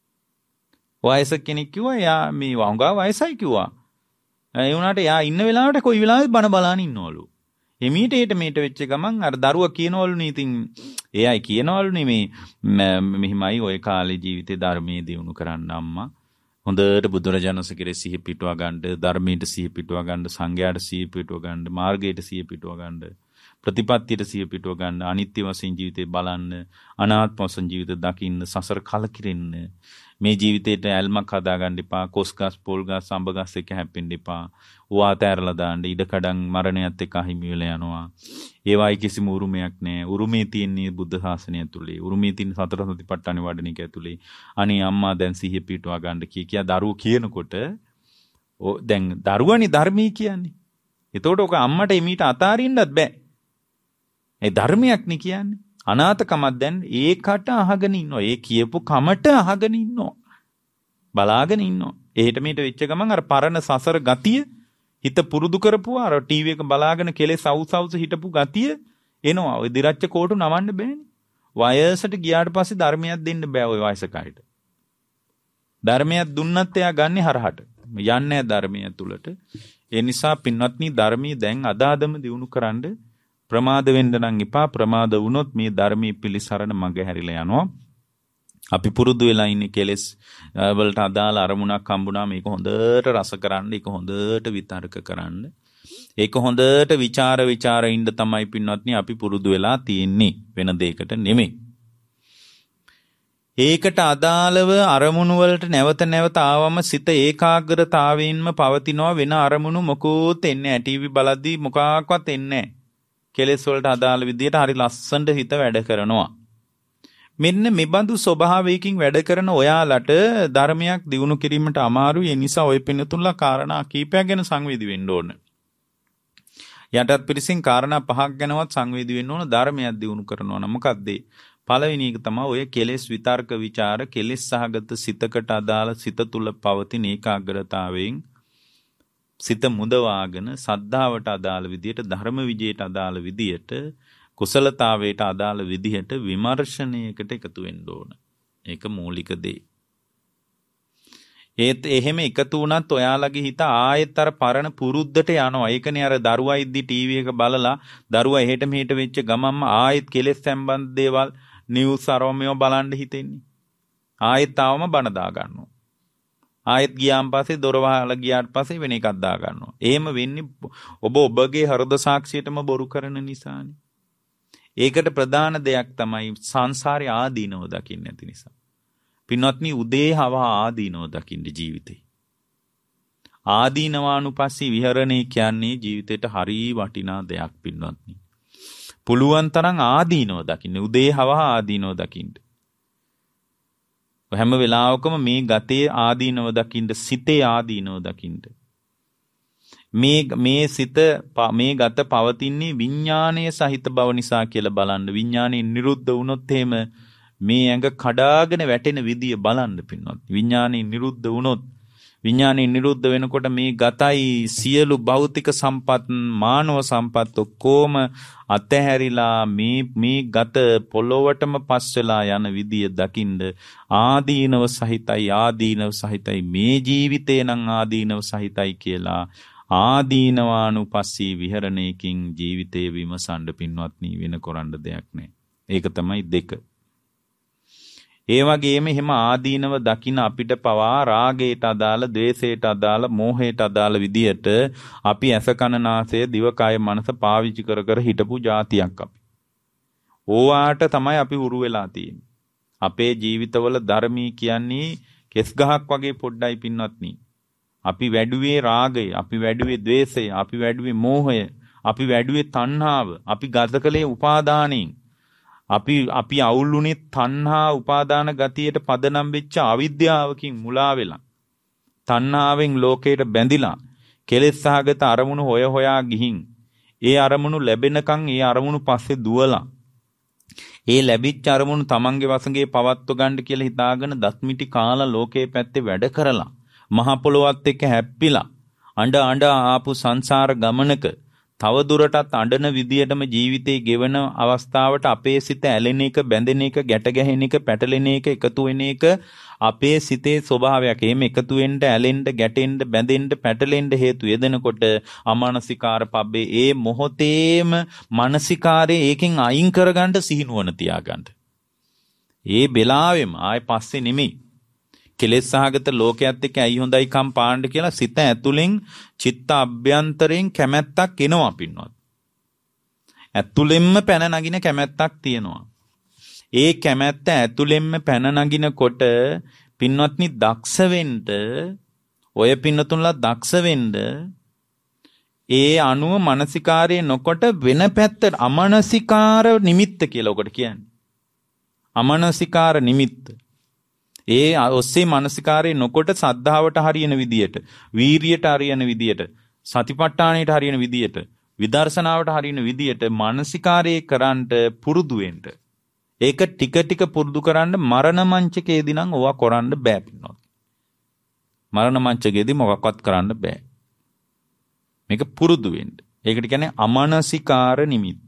එයා මේ වංගා වයසයි කිව්වා. ඒ වුණාට එයා ඉන්න වෙලාවට කොයි වෙලාවෙත් බණ බලාන ඉන්නවලු. එමීට ඒට මේට වෙච්ච ගමන් අර දරුවා කියනවලුනේ ඉතින් එයයි කියනවලුනේ මේ මෙහිමයි ওই කාලේ ජීවිතේ ධර්මයේ දියුණු කරන්න අම්මා. හොඳට බුදුරජාණන්සේ කෙරේ සිහි පිටුවා ගන්න, ධර්මයට සිහි පිටුවා ගන්න, සංඝයාට සිහි පිටුවා ගන්න, මාර්ගයට සිහි පිටුවා ගන්න, ප්‍රතිපත්තියට සිහි පිටුවා ගන්න, අනිත්‍ය වශයෙන් ජීවිතේ බලන්න, අනාත්ම වශයෙන් ජීවිතේ දකින්න, සසර කලකිරෙන්න. මේ ජීවිතේට ඇල්මක් හදාගන්න එපා, කොස්ගස්, පොල්ගස්, අඹගස් එක හැප්පෙන්න එපා. වාත ඇරලා දාන්න, ඉඩකඩම් මරණයත් එක්ක අහිමි වෙලා යනවා. ඒවයි කිසිම උරුමයක් නැහැ. උරුමේ තියෙන්නේ බුද්ධ ශාසනය ඇතුලේ. උරුමේ තියෙන සතර සතිපට්ඨාන වඩන එක ඇතුලේ. අනේ අම්මා දැන් සිහිය පිටවා ගන්න කියා දරුවෝ කියනකොට දැන් දරුවනි ධර්මී කියන්නේ. එතකොට ඔක අම්මට එමීට අතාරින්නත් බෑ. ඒ ධර්මයක් නේ කියන්නේ. අනාථකමක් දැන් ඒකට අහගෙන ඉන්නවා. ඒ කියපු කමට අහගෙන ඉන්නවා. බලාගෙන ඉන්නවා. එහෙට මෙහෙට වෙච්ච ගමන් අර පරණ සසර ගතිය හිත පුරුදු කරපුවා අර ටීවී එක බලාගෙන කෙලෙස් අවුසවුස හිටපු ගතිය එනවා. ඔය දිරච්ච කෝටු නවන්න බෑනේ. වයසට ගියාට පස්සේ ධර්මයක් දෙන්න බෑ ඔය වයසක අයට. ධර්මයක් දුන්නත් එයා ගන්නේ හරහට. යන්නේ ධර්මය තුලට. ඒ නිසා පින්වත්නි ධර්මී දැන් අදාදම දිනු කරන්න ප්‍රමාද වෙන්න නම් එපා. ප්‍රමාද වුණොත් මේ ධර්මී පිළිසරණ මඟ හැරිලා යනවා. අපි පුරුදු වෙලා ඉන්නේ කෙලෙස් වලට අදාළ අරමුණක් හම්බුණා මේක හොඳට රස කරන්න, ඒක හොඳට විතර්ක කරන්න, ඒක හොඳට ਵਿਚාර ඉන්න තමයි පින්වත්නි අපි පුරුදු වෙලා තියෙන්නේ, වෙන දෙයකට නෙමෙයි. ඒකට අදාළව අරමුණු වලට නැවත ආවම සිත ඒකාග්‍රතාවයෙන්ම පවතිනවා. වෙන අරමුණු මොකෝත් එන්නේ නැහැ. ටීවී බලද්දී මොකක්වත් එන්නේ නැහැ. කෙලෙස් වලට අදාළ විදියට හරි ලස්සනට හිත වැඩ කරනවා. මෙන්න මෙබඳු ස්වභාවයකින් වැඩ කරන ඔයාලට ධර්මයක් දියුණු කිරීමට අමාරුයි. ඒ නිසා ඔය පින්නතුන්ලා කාරණා කීපයක් ගැන සංවේදී වෙන්න ඕන. යටත් පිරිසින් කාරණා 5ක් ගැනවත් සංවේදී වෙන්න ඕන ධර්මයක් දියුණු කරනවා නම්. මොකක්ද? පළවෙනි එක තමයි ඔය කෙලෙස් විතර්ක ਵਿਚාර කෙලෙස් සහගත සිතකට අදාළ සිත තුල පවතින ඒකාග්‍රතාවයෙන් සිත මුදවාගෙන සද්ධාවට අදාළ විදියට, ධර්ම විජයට අදාළ විදියට, කුසලතාවයට අදාළ විදිහට විමර්ශනයකට එකතු වෙන්න ඕන. ඒක මූලික දේ. ඒත් එහෙම එකතු වුණත් ඔයාලගේ හිත ආයෙත් අර පරණ පුරුද්දට යනවා. ඒකනේ අර දරුවා ඉද්දි ටීවී එක බලලා දරුවා එහෙට මෙහෙට වෙච්ච ගමන්ම ආයෙත් කෙලෙස් සම්බන්ධ දේවල් නිවුස් අරෝමියෝ බලන්න හිතෙන්නේ. ආයෙත් ආවම බණ දා ගන්නවා. ආයෙත් ගියාන් පස්සේ දොර වහලා ගියාට පස්සේ වෙන එකක් දා ගන්නවා. එහෙම වෙන්නේ ඔබගේ හෘද සාක්ෂියටම බොරු කරන නිසානේ. ඒකට ප්‍රධාන දෙයක් තමයි සංසාරේ ආදීනව දකින්න නැති නිසා. පින්වත්නි උදේ හවා ආදීනව දකින්න ජීවිතේ. ආදීනවානුපස්සී විහරණය කියන්නේ ජීවිතේට හරි වටිනා දෙයක් පින්වත්නි. පුළුවන් තරම් ආදීනව දකින්න. උදේ හවා ආදීනව දකින්න. හැම වෙලාවකම මේ ගතේ ආදීනව දකින්න, සිතේ ආදීනව දකින්න. මේ සිත මේ ගත පවතින්නේ විඥානයේ සහිත බව නිසා කියලා බලන්න. විඥානේ නිරුද්ධ වුණොත් එහෙම මේ ඇඟ කඩාගෙන වැටෙන විදිය බලන්න පින්වත්. විඥානේ නිරුද්ධ වුණොත්, විඥානේ නිරුද්ධ වෙනකොට මේ ගතයි සියලු භෞතික සම්පත්, මානව සම්පත් ඔක්කොම අතහැරිලා මේ ගත පොළොවටම පස් වෙලා යන විදිය දකින්න. ආදීනව සහිතයි මේ ජීවිතේ නම් ආදීනව සහිතයි කියලා ආදීනවානුපස්සී විහරණයකින් ජීවිතේ විමසන්න පින්වත්නි. වෙන කරන්න දෙයක් නැහැ. ඒක තමයි 2. ඒ වගේම එහෙම ආදීනව දකින්න අපිට පවා රාගයට අදාළ, ද්වේෂයට අදාළ, මෝහයට අදාළ විදියට අපි ඇස කන නාසය දිවකය මනස පාවිච්චි කර හිටපු જાතියක් අපි. ඕවාට තමයි අපි උරු වෙලා තියෙන්නේ. අපේ ජීවිතවල ධර්මී කියන්නේ කෙස් ගහක් වගේ පොඩ්ඩයි පින්වත්නි. අපි වැඩුවේ රාගය, අපි වැඩුවේ ද්වේෂය, අපි වැඩුවේ මෝහය, අපි වැඩුවේ තණ්හාව, අපි ගත කළේ උපාදානෙන්. අපි අවුල්ුනේ තණ්හා උපාදාන ගතියට පදනම් වෙච්ච අවිද්‍යාවකින් මුලා වෙලා. තණ්හාවෙන් ලෝකයට බැඳිලා කෙලෙස් සහගත අරමුණු හොයා ගිහින් ඒ අරමුණු ලැබෙනකන් ඒ අරමුණු පස්සේ දුවලා ඒ ලැබිච්ච අරමුණු තමන්ගේ වසඟේ පවත්ව ගන්න කියලා හිතාගෙන දස්මිටි කාලා ලෝකයේ පැත්තේ වැඩ කරලා මහ පොළොවත් එක්ක හැප්පිලා අඬ ආපු සංසාර ගමනක තව දුරටත් අඬන විදියටම ජීවිතේ ගෙවන අවස්ථාවට අපේ සිත ඇලෙන එක, බැඳෙන එක, ගැට ගැහෙන එක, පැටලෙන එක, එකතු වෙන එක අපේ සිතේ ස්වභාවයක්. එහෙම එකතු වෙන්න, ඇලෙන්න, ගැටෙන්න, බැඳෙන්න, පැටලෙන්න හේතු යෙදෙනකොට අමානසිකාර පබ්බේ ඒ මොහොතේම මානසිකාරේ ඒකෙන් අයින් කරගන්න සිහිනුවන තියාගන්න. ඒ වෙලාවෙම ආයෙ පස්සේ නෙමෙයි. කෙලෙස් සහගත ලෝකයක් එක්ක ඇයි හොඳයි කම් පාණ්ඩ කියලා සිත ඇතුලෙන් චිත්ත අභ්‍යන්තරයෙන් කැමැත්තක් එනවා පින්වත්. ඇතුලෙන්ම පැන නගින කැමැත්තක් තියෙනවා. ඒ කැමැත්ත ඇතුලෙන්ම පැන නගිනකොට පින්වත්නි දක්ෂ වෙන්න, ඔය පින්නතුන්ලා දක්ෂ වෙන්න ඒ අනුව මානසිකාරයේ නොකොට වෙන පැත්තට අමනසිකාර නිමිත්ත කියලා ඔකට කියන්නේ. අමනසිකාර නිමිත්ත. ඒ ඔස්සේ මානසිකාරයේ නොකොට සද්ධාවට හරියන විදියට, වීරියට හරියන විදියට, සතිපට්ඨානයට හරියන විදියට, විදර්ශනාවට හරියන විදියට මානසිකාරයේ කරන්ට පුරුදු වෙන්න. ඒක ටික ටික පුරුදු කරන්න මරණ මංචකයේදී නම් ඕවා කරන්න බෑ පින්නොත්. මරණ මංචකයේදී මොකක්වත් කරන්න බෑ. මේක පුරුදු වෙන්න. ඒකට කියන්නේ අමනසිකාර නිමිත්ත.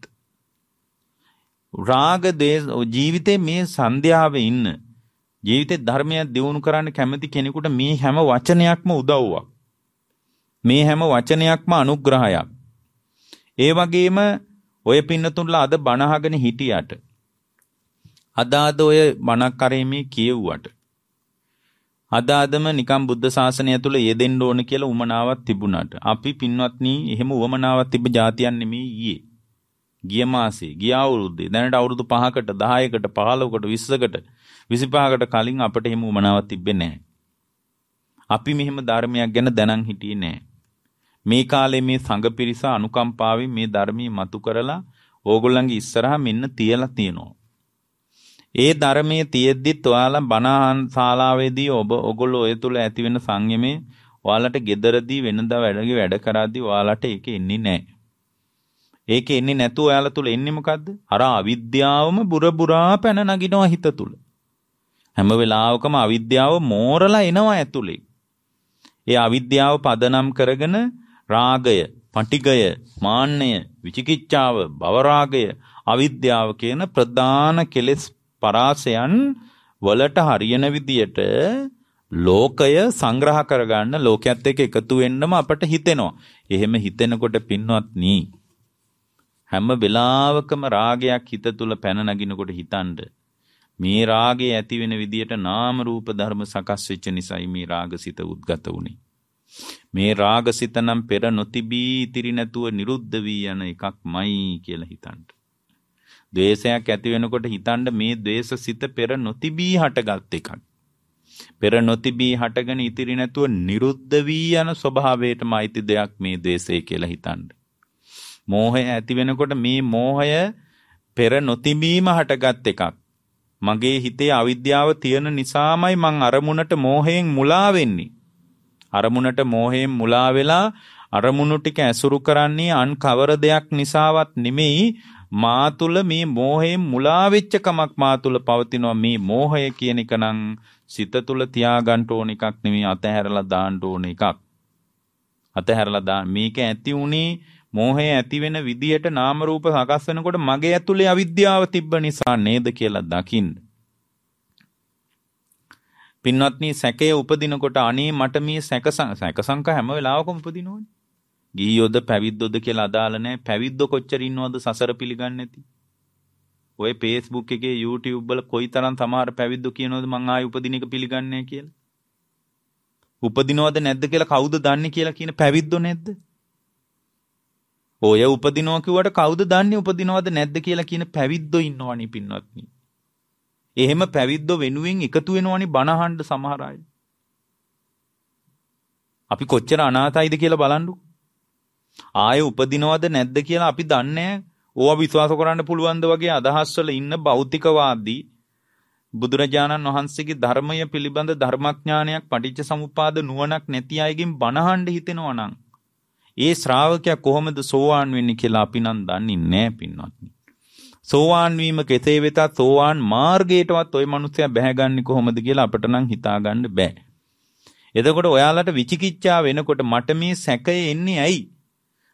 රාග දේශ ජීවිතේ මේ සන්ධ්‍යාවේ ඉන්න ජීවිතේ ධර්මය දියුණු කරන්න කැමති කෙනෙකුට මේ හැම වචනයක්ම උදව්වක්. මේ හැම වචනයක්ම අනුග්‍රහයක්. ඒ වගේම ඔය පින්නතුන්ලා අද බණ අහගෙන හිටියට, අද ඔය බණක් කරේමේ කියෙව්වට, අදම නිකම් බුද්ධ ශාසනය තුළ යෙදෙන්න ඕන කියලා උමනාවක් තිබුණාට, අපි පින්වත්නි එහෙම උවමනාවක් තිබ්බ જાතියක් නෙමෙයි ඊයේ. ගිය මාසේ, ගිය අවුරුද්දේ, දැනට අවුරුදු 5කට, 10කට, 15කට, 20කට, 25කට කලින් අපිට එහෙම උමනාවක් තිබ්බේ නැහැ. අපි මෙහෙම ධර්මයක් ගැන දැනන් හිටියේ නැහැ. මේ කාලේ මේ සංඝ පිරිස අනුකම්පාවෙන් මේ ධර්මී මතු කරලා ඕගොල්ලන්ගේ ඉස්සරහා මෙන්න තියලා තියෙනවා. ඒ ධර්මයේ තියෙද්දිත් ඔයාලා බණ ශාලාවේදී ඔයගොල්ලෝ ඔය තුල ඇති වෙන සංයමේ ඔයාලට gederදී වෙනදා වැඩ කරද්දී ඔයාලට ඒක එන්නේ නැහැ. ඒක එන්නේ නැතුව ඔයාලා තුල එන්නේ මොකද්ද? අර අවිද්‍යාවම බුරබුරා පැන නගිනවා හිත තුල. හැම වෙලාවකම අවිද්‍යාව මෝරලා එනවා ඇතුලේ. ඒ අවිද්‍යාව පදනම් කරගෙන රාගය, පටිගය, මාන්නය, විචිකිච්ඡාව, භවරාගය, අවිද්‍යාව කියන ප්‍රධාන කෙලෙස් පරාසයන් වලට හරියන විදියට ලෝකය සංග්‍රහ කරගන්න, ලෝකයේත් එක්ක එකතු වෙන්නම අපට හිතෙනවා. එහෙම හිතෙනකොට පින්වත්නි, හැම වෙලාවකම රාගයක් හිත තුල පැන නගිනකොට හිතන්න මේ රාගය ඇති වෙන විදියට නාම රූප ධර්ම සකස් වෙච්ච නිසායි මේ රාගසිත උද්ගත වුනේ. මේ රාගසිත නම් පෙර නොතිබී ඉතිරි නැතුව නිරුද්ධ වී යන එකක්මයි කියලා හිතන්න. ද්වේෂයක් ඇති වෙනකොට හිතන්න මේ ද්වේෂසිත පෙර නොතිබී හටගත් එකක්. පෙර නොතිබී හටගෙන ඉතිරි නැතුව නිරුද්ධ වී යන ස්වභාවයටම අයිති දෙයක් මේ ද්වේෂය කියලා හිතන්න. මෝහය ඇති වෙනකොට මේ මෝහය පෙර නොතිබීම හටගත් එකක්. මගේ හිතේ අවිද්‍යාව තියෙන නිසාමයි මං අරමුණට මෝහයෙන් මුලා වෙන්නේ. අරමුණට මෝහයෙන් මුලා වෙලා අරමුණු ටික ඇසුරු කරන්නේ අන් කවර දෙයක් නිසාවත් නෙමෙයි, මා තුල මේ මෝහයෙන් මුලා වෙච්ච කමක් මා තුල පවතිනවා. මේ මෝහය කියන එක නම් සිත තුල තියාගන්න ඕන එකක් නෙමෙයි, අතහැරලා දාන්න ඕන එකක්. අතහැරලා දාන්න. මේක ඇති උනේ මෝහය ඇති වෙන විදියට නාම රූප සකස් වෙනකොට මගේ ඇතුලේ අවිද්‍යාව තිබ්බ නිසා නේද කියලා දකින්න. පින්වත්නි, සැකය උපදිනකොට අනේ මට මේ සැකසංක හැම වෙලාවකම උපදිනවනේ. ගිහියොද පැවිද්දොද කියලා අදාළ නැහැ. පැවිද්දෝ කොච්චර ඉන්නවද සසර පිළිගන්නේ නැති. ඔය Facebook එකේ YouTube වල කොයිතරම් සමහර පැවිද්දෝ කියනවද මං ආයි උපදින එක පිළිගන්නේ නැහැ කියලා. උපදිනවද නැද්ද කියලා කවුද දන්නේ කියලා කියන පැවිද්දෝ නැද්ද? ඔය උපදිනවා කිව්වට කවුද දන්නේ උපදිනවද නැද්ද කියලා කියන පැවිද්දෝ ඉන්නවනේ පින්වත්නි. එහෙම පැවිද්දෝ වෙනුවෙන් එකතු වෙනවනේ බණ අහන්න සමහර අය. අපි කොච්චර අනාථයිද කියලා බලන්නකෝ. ආයේ උපදිනවද නැද්ද කියලා අපි දන්නේ නැහැ. ඕවා විශ්වාස කරන්න පුළුවන්ද වගේ අදහස් වල ඉන්න භෞතිකවාදී බුදුරජාණන් වහන්සේගේ ධර්මය පිළිබඳ ධර්මඥානයක්, පටිච්ච සමුප්පාද නුවණක් නැති අයගෙන් බණ අහන්න හිතෙනවා නම් ඒ ශ්‍රාවකයා කොහොමද සෝවාන් වෙන්නේ කියලා අපි නම් දන්නේ නැහැ පින්වත්නි. සෝවාන් වීම කෙසේ වෙතත් සෝවාන් මාර්ගයටවත් ওই මනුස්සයා බැහැගන්නේ කොහොමද කියලා අපට නම් හිතා ගන්න බෑ. එතකොට ඔයාලට විචිකිච්ඡා වෙනකොට මට මේ සැකය එන්නේ ඇයි?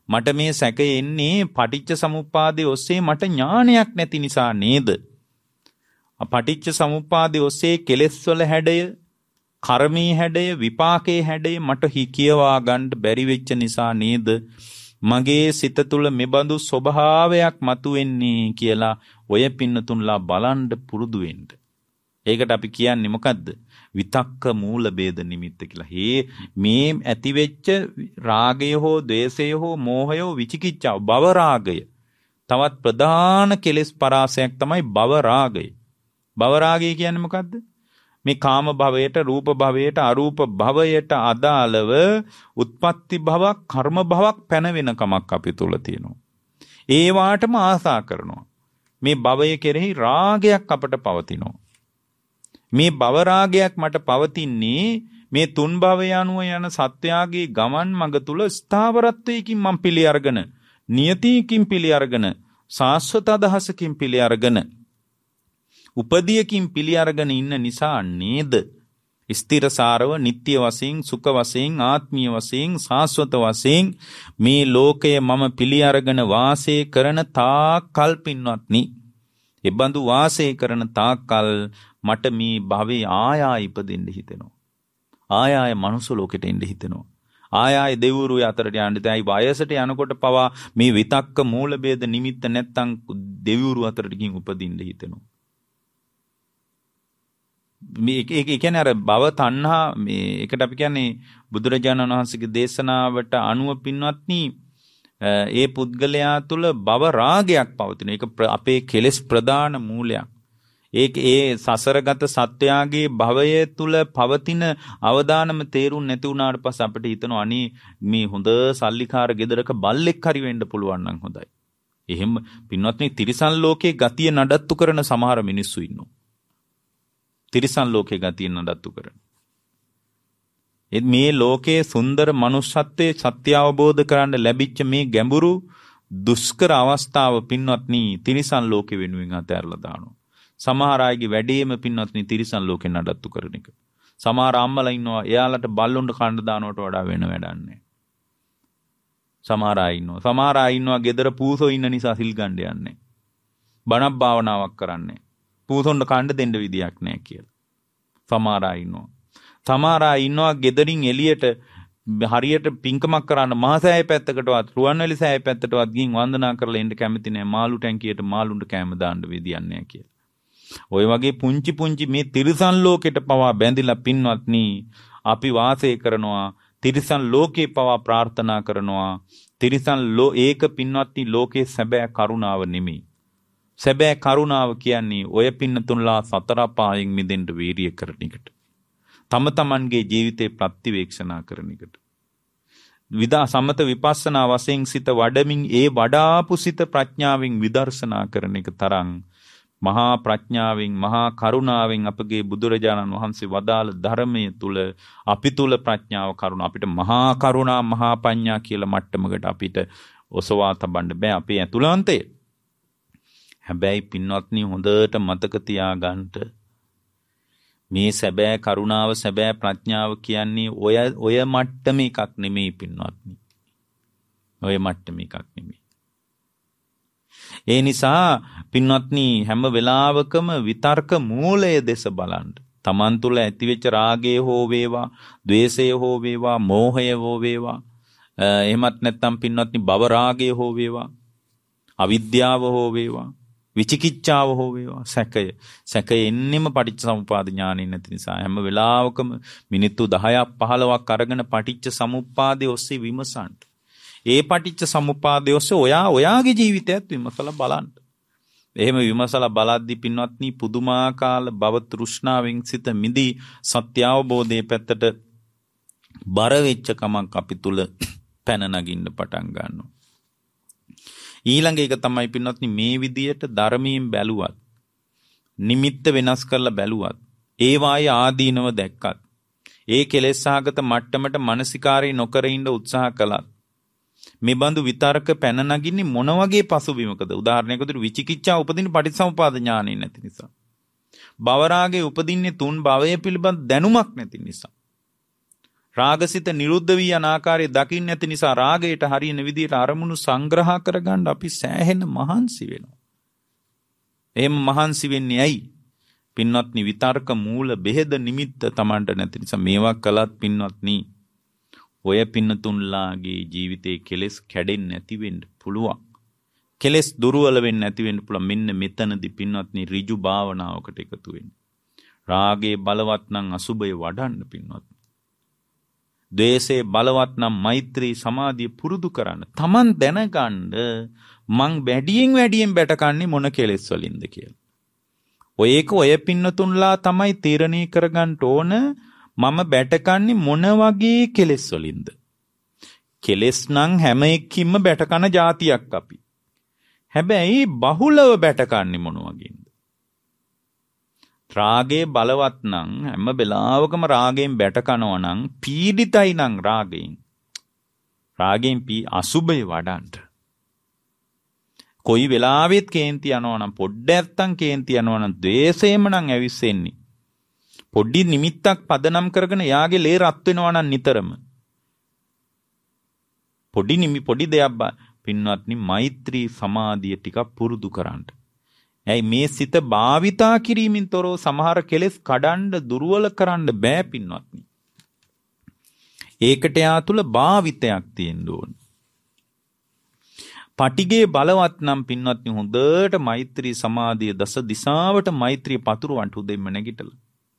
මට මේ සැකය එන්නේ පටිච්ච සමුප්පාදයේ ඔස්සේ මට ඥානයක් නැති නිසා නේද? පටිච්ච සමුප්පාදයේ ඔස්සේ කෙලෙස් වල හැඩය, කර්මී හැඩය, විපාකයේ හැඩය මට කියවා ගන්න බැරි වෙච්ච නිසා නේද මගේ සිත තුළ මෙබඳු ස්වභාවයක් මතුවෙන්නේ කියලා ඔය පින්නතුන්ලා බලන්න පුරුදු වෙන්න. ඒකට අපි කියන්නේ මොකද්ද? විතක්ක මූල ભેද නිමිත්ත කියලා. මේ ඇතිවෙච්ච රාගය හෝ ද්වේෂය හෝ මෝහය හෝ විචිකිච්ඡාව භව රාගය. තවත් ප්‍රධාන කෙලෙස් පරාසයක් තමයි භව රාගය. භව රාගය කියන්නේ මොකද්ද? මේ කාම භවයට, රූප භවයට, අරූප භවයට අදාළව උත්පත්ති භවක්, කර්ම භවක් පැනවෙන කමක් අපි තුල තියෙනවා. ඒ වාටම ආසා කරනවා. මේ භවය කෙරෙහි රාගයක් අපට පවතිනවා. මේ භව රාගයක් මට පවතින්නේ මේ තුන් භවය අනුව යන සත්‍යාගේ ගමන් මඟ තුල ස්ථාවරත්වයකින් මම පිළි අරගෙන, නියතියකින් පිළි අරගෙන, සාස්වත අදහසකින් පිළි අරගෙන, උපදියකින් පිළි අරගෙන ඉන්න නිසා නේද? ස්ථිරසාරව, නිට්ටය වශයෙන්, සුඛ වශයෙන්, ආත්මීය වශයෙන්, සාස්වත වශයෙන් මේ ලෝකය මම පිළි අරගෙන වාසය කරන තාක්කල් පින්වත්නි, එබඳු වාසය කරන තාක්කල් මට මේ භවයේ ආයා ඉපදෙන්න හිතෙනවා. ආයාය මනුස්ස ලෝකෙට එන්න හිතෙනවා. ආයාය දෙවිවරු අතරට යන්න. දැන් වයසට යනකොට පවා මේ විතක්ක මූල ભેද නිමිත්ත නැත්තම් දෙවිවරු අතරට ගිහින් උපදින්න හිතෙනවා. මේ ඒ කියන්නේ අර භව තණ්හා, මේ එකට අපි කියන්නේ බුදුරජාණන් වහන්සේගේ දේශනාවට අනුව පින්වත්නි, ඒ පුද්ගලයා තුළ භව රාගයක් පවතින. ඒක අපේ කෙලෙස් ප්‍රධාන මූලයක්. ඒ සසරගත සත්‍යයේ භවය තුල පවතින අවදානම තේරුම් නැති වුණාට පස්සේ අපිට හිතෙනවා අනේ මේ හොඳ සල්ලිකාර ගෙදරක බල්ලෙක් හරි වෙන්න පුළුවන් නම් හොඳයි. එහෙම පින්වත්නි, තිරිසන් ලෝකේ ගතිය නඩත්තු කරන සමහර මිනිස්සු ඉන්නවා. තිරිසන් ලෝකේ ගතිය නඩත්තු කරන. මේ ලෝකයේ සුන්දර මනුෂ්‍යත්වයේ සත්‍ය අවබෝධ කරන්න ලැබිච්ච මේ ගැඹුරු දුෂ්කර අවස්ථාව පින්වත්නි තිරිසන් ලෝකෙ වෙනුවෙන් අතහැරලා දානවා. සමහර අයගේ වැඩේම පින්වත්නි තිරිසන් ලෝකෙන් නඩත්තු කරන එක. සමහර අම්මලා ඉන්නවා එයාලට බල්ලොන්ට කන්න දානවට වඩා වෙන වැඩක් නැහැ. සමහර අය ඉන්නවා ගෙදර පූසෝ ඉන්න නිසා සිල් ගන්න යන්නේ. බණක් භාවනාවක් කරන්නේ. පූසොන්ට කන්න දෙන්න විදියක් නැහැ කියලා. සමහර අය ඉන්නවා ගෙදරින් එළියට හරියට පින්කමක් කරන්න මහසෑය පැත්තකටවත් රුවන්වැලි සෑය පැත්තටවත් ගිහින් වන්දනා කරලා එන්න කැමති නැහැ. මාළු ටැංකියට මාළුන්ට කැම දාන්න විදියක් නැහැ කියලා. ඔය වගේ පුංචි මේ තිරිසන් ලෝකෙට පවා බැඳිලා පින්වත්නි අපි වාසය කරනවා. තිරිසන් ලෝකේ පවා ප්‍රාර්ථනා කරනවා. ඒක පින්වත්නි ලෝකේ සැබෑ කරුණාව නෙමෙයි. සැබෑ කරුණාව කියන්නේ ඔය පින්නතුන්ලා සතර පායෙන් මිදෙන්න වීරිය කරන එකට. තම තමන්ගේ ජීවිතේ ප්‍රතිවේක්ෂණා කරන එකට. සමත විපස්සනා වශයෙන් සිත වඩමින් ඒ වඩාපු සිත ප්‍රඥාවෙන් විදර්ශනා කරන එක තරම් මහා ප්‍රඥාවෙන් මහා කරුණාවෙන් අපගේ බුදුරජාණන් වහන්සේ වදාළ ධර්මයේ තුල අපි තුල ප්‍රඥාව කරුණ අපිට මහා කරුණා මහා පඤ්ඤා කියලා මට්ටමකට අපිට ඔසවා තබන්න බෑ අපේ ඇතුළාන්තය. හැබැයි පින්වත්නි හොඳට මතක තියාගන්න මේ සැබෑ කරුණාව සැබෑ ප්‍රඥාව කියන්නේ ඔය මට්ටම එකක් නෙමෙයි පින්වත්නි. ඔය මට්ටම එකක් නෙමෙයි. ඒ නිසා පින්වත්නි හැම වෙලාවකම විතර්ක මූලය දෙස බලන්න. Taman තුල ඇතිවෙච්ච රාගය හෝ වේවා, ද්වේෂය හෝ වේවා, මෝහය හෝ වේවා, එහෙමත් නැත්නම් පින්වත්නි භව රාගය හෝ වේවා, අවිද්‍යාව හෝ වේවා, විචිකිච්ඡාව හෝ වේවා, සැකය එන්නෙම පටිච්චසමුපාද ඥානෙ නැති නිසා හැම වෙලාවකම මිනිත්තු 10ක් 15ක් අරගෙන පටිච්ච සමුප්පාදයේ ඔස්සේ විමසන්න. ඒ පටිච්ච සමුප්පාදයේ ඔස්සේ ඔයාගේ ජීවිතයත් විමසලා බලන්න. එහෙම විමසලා බලද්දී පින්වත්නි පුදුමාකාර භව තෘෂ්ණාවෙන් සිත මිදී සත්‍ය අවබෝධයේ පැත්තට බර වෙච්ච කමක් අපි තුල පැන නගින්න පටන් ගන්නවා. ඊළඟ එක තමයි පින්වත්නි මේ විදියට ධර්මයෙන් බැලුවත් නිමිත්ත වෙනස් කරලා බැලුවත් ඒ වායේ ආදීනව දැක්කත් ඒ කෙලෙසහගත මට්ටමට මානසිකාරී නොකර ඉන්න උත්සාහ කළත් මේ බඳු විතරක පැන නගින්නේ මොන වගේ පසුබිමකද? උදාහරණයකට විචිකිච්ඡා උපදින පටිච්චසමුපාද ඥානෙ නැති නිසා. භව රාගේ උපදින්නේ තුන් භවය පිළිබඳ දැනුමක් නැති නිසා. රාගසිත නිරුද්ධ වී යන ආකාරය දකින්න නැති නිසා රාගයට හරියන විදිහට අරමුණු සංග්‍රහ කරගන්න අපි සෑහෙන මහන්සි වෙනවා. එහෙම මහන්සි වෙන්නේ ඇයි? පින්වත්නි, විතර්ක මූල බෙහෙද නිමිත්ත Tamanට නැති නිසා. මේවා කළත් පින්වත්නි, ඔය පින්නතුන්ලාගේ ජීවිතේ කෙලෙස් කැඩෙන්නේ නැති වෙන්න පුළුවන්. කෙලෙස් දුර්වල වෙන්නේ නැති වෙන්න පුළුවන්. මෙන්න මෙතනදී පින්වත්නි ඍජු භාවනාවකට එකතු වෙන්න. රාගේ බලවත් නම් අසුබය වඩන්න පින්වත්නි. ද්වේෂේ බලවත් නම් මෛත්‍රී සමාධිය පුරුදු කරන්න. Taman දැනගන්න මං වැඩියෙන් බැටකන්නේ මොන කෙලෙස් වලින්ද කියලා. ඔය පින්නතුන්ලා තමයි තීරණය කරගන්න ඕන මම බැටකන්නේ මොන වගේ කෙලෙස් වලින්ද. කෙලෙස් නම් හැම එක්කින්ම බැටකන જાතියක් අපි. හැබැයි බහුලව බැටකන්නේ මොන වගේද? රාගේ බලවත් නම් හැම වෙලාවකම රාගයෙන් බැටකනවා නම් පීඩිතයි නම් රාගයෙන් අසුබය වඩන්ට. කොයි වෙලාවෙත් කේන්ති යනවා නම් පොඩ්ඩක් කේන්ති යනවා නම් ද්වේෂයෙන්ම නම් ඇවිස්සෙන්නේ. පොඩි නිමිත්තක් පදනම් කරගෙන යාගේ ලේ රත් වෙනවා නම් නිතරම. පොඩි දෙයක් පින්වත්නි මෛත්‍රී සමාධිය ටිකක් පුරුදු කරන්න. ඇයි මේ සිත භාවිතා කිරීමෙන් තොරව සමහර කෙලෙස් කඩන්න දුර්වල කරන්න බෑ පින්වත්නි. ඒකට යා තුල භාවිතයක් තියෙන්න ඕන. පටිගේ බලවත් නම් පින්වත්නි හොඳට මෛත්‍රී සමාධිය දස දිසාවට මෛත්‍රිය පතුරවන්න උදෙන්න නැගිටලා.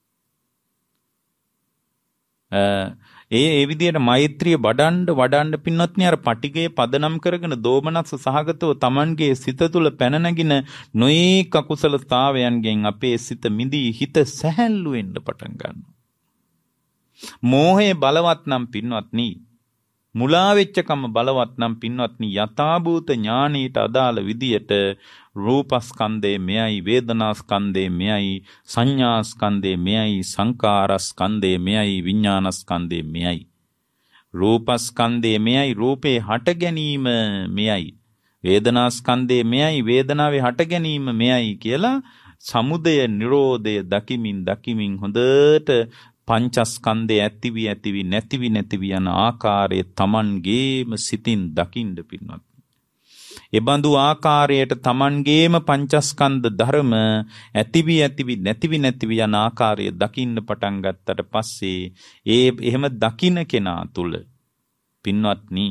ඒ විදිහට මෛත්‍රිය වඩන්න පින්වත්නි අර පටිගේ පදනම් කරගෙන දෝමනස්ස සහගතව Tamanගේ සිත තුළ පැන නැගින නොඑක අකුසලතාවයන්ගෙන් අපේ සිත මිදී හිත සැහැල්ලු වෙන්න පටන් ගන්නවා. මෝහය බලවත් නම් පින්වත්නි මුලා වෙච්චකම බලවත් නම් පින්වත්නි යථාභූත ඥානීට අදාළ විදියට රූපස්කන්ධේ මෙයයි, වේදනාස්කන්ධේ මෙයයි, සංඥාස්කන්ධේ මෙයයි, සංකාරස්කන්ධේ මෙයයි, විඥානස්කන්ධේ මෙයයි. රූපස්කන්ධේ මෙයයි, රූපේ හට ගැනීම මෙයයි, වේදනාස්කන්ධේ මෙයයි, වේදනාවේ හට ගැනීම මෙයයි කියලා සමුදය නිරෝධය දකිමින් හොඳට පංචස්කන්ධය ඇතිවි නැතිවි යන ආකාරයේ Tamanගේම සිතින් දකින්න පින්වත්. එබඳු ආකාරයට Tamanගේම පංචස්කන්ධ ධර්ම ඇතිවි නැතිවි යන ආකාරය දකින්න පටන් ගත්තට පස්සේ එහෙම දකින්න කෙනා තුල පින්වත්නි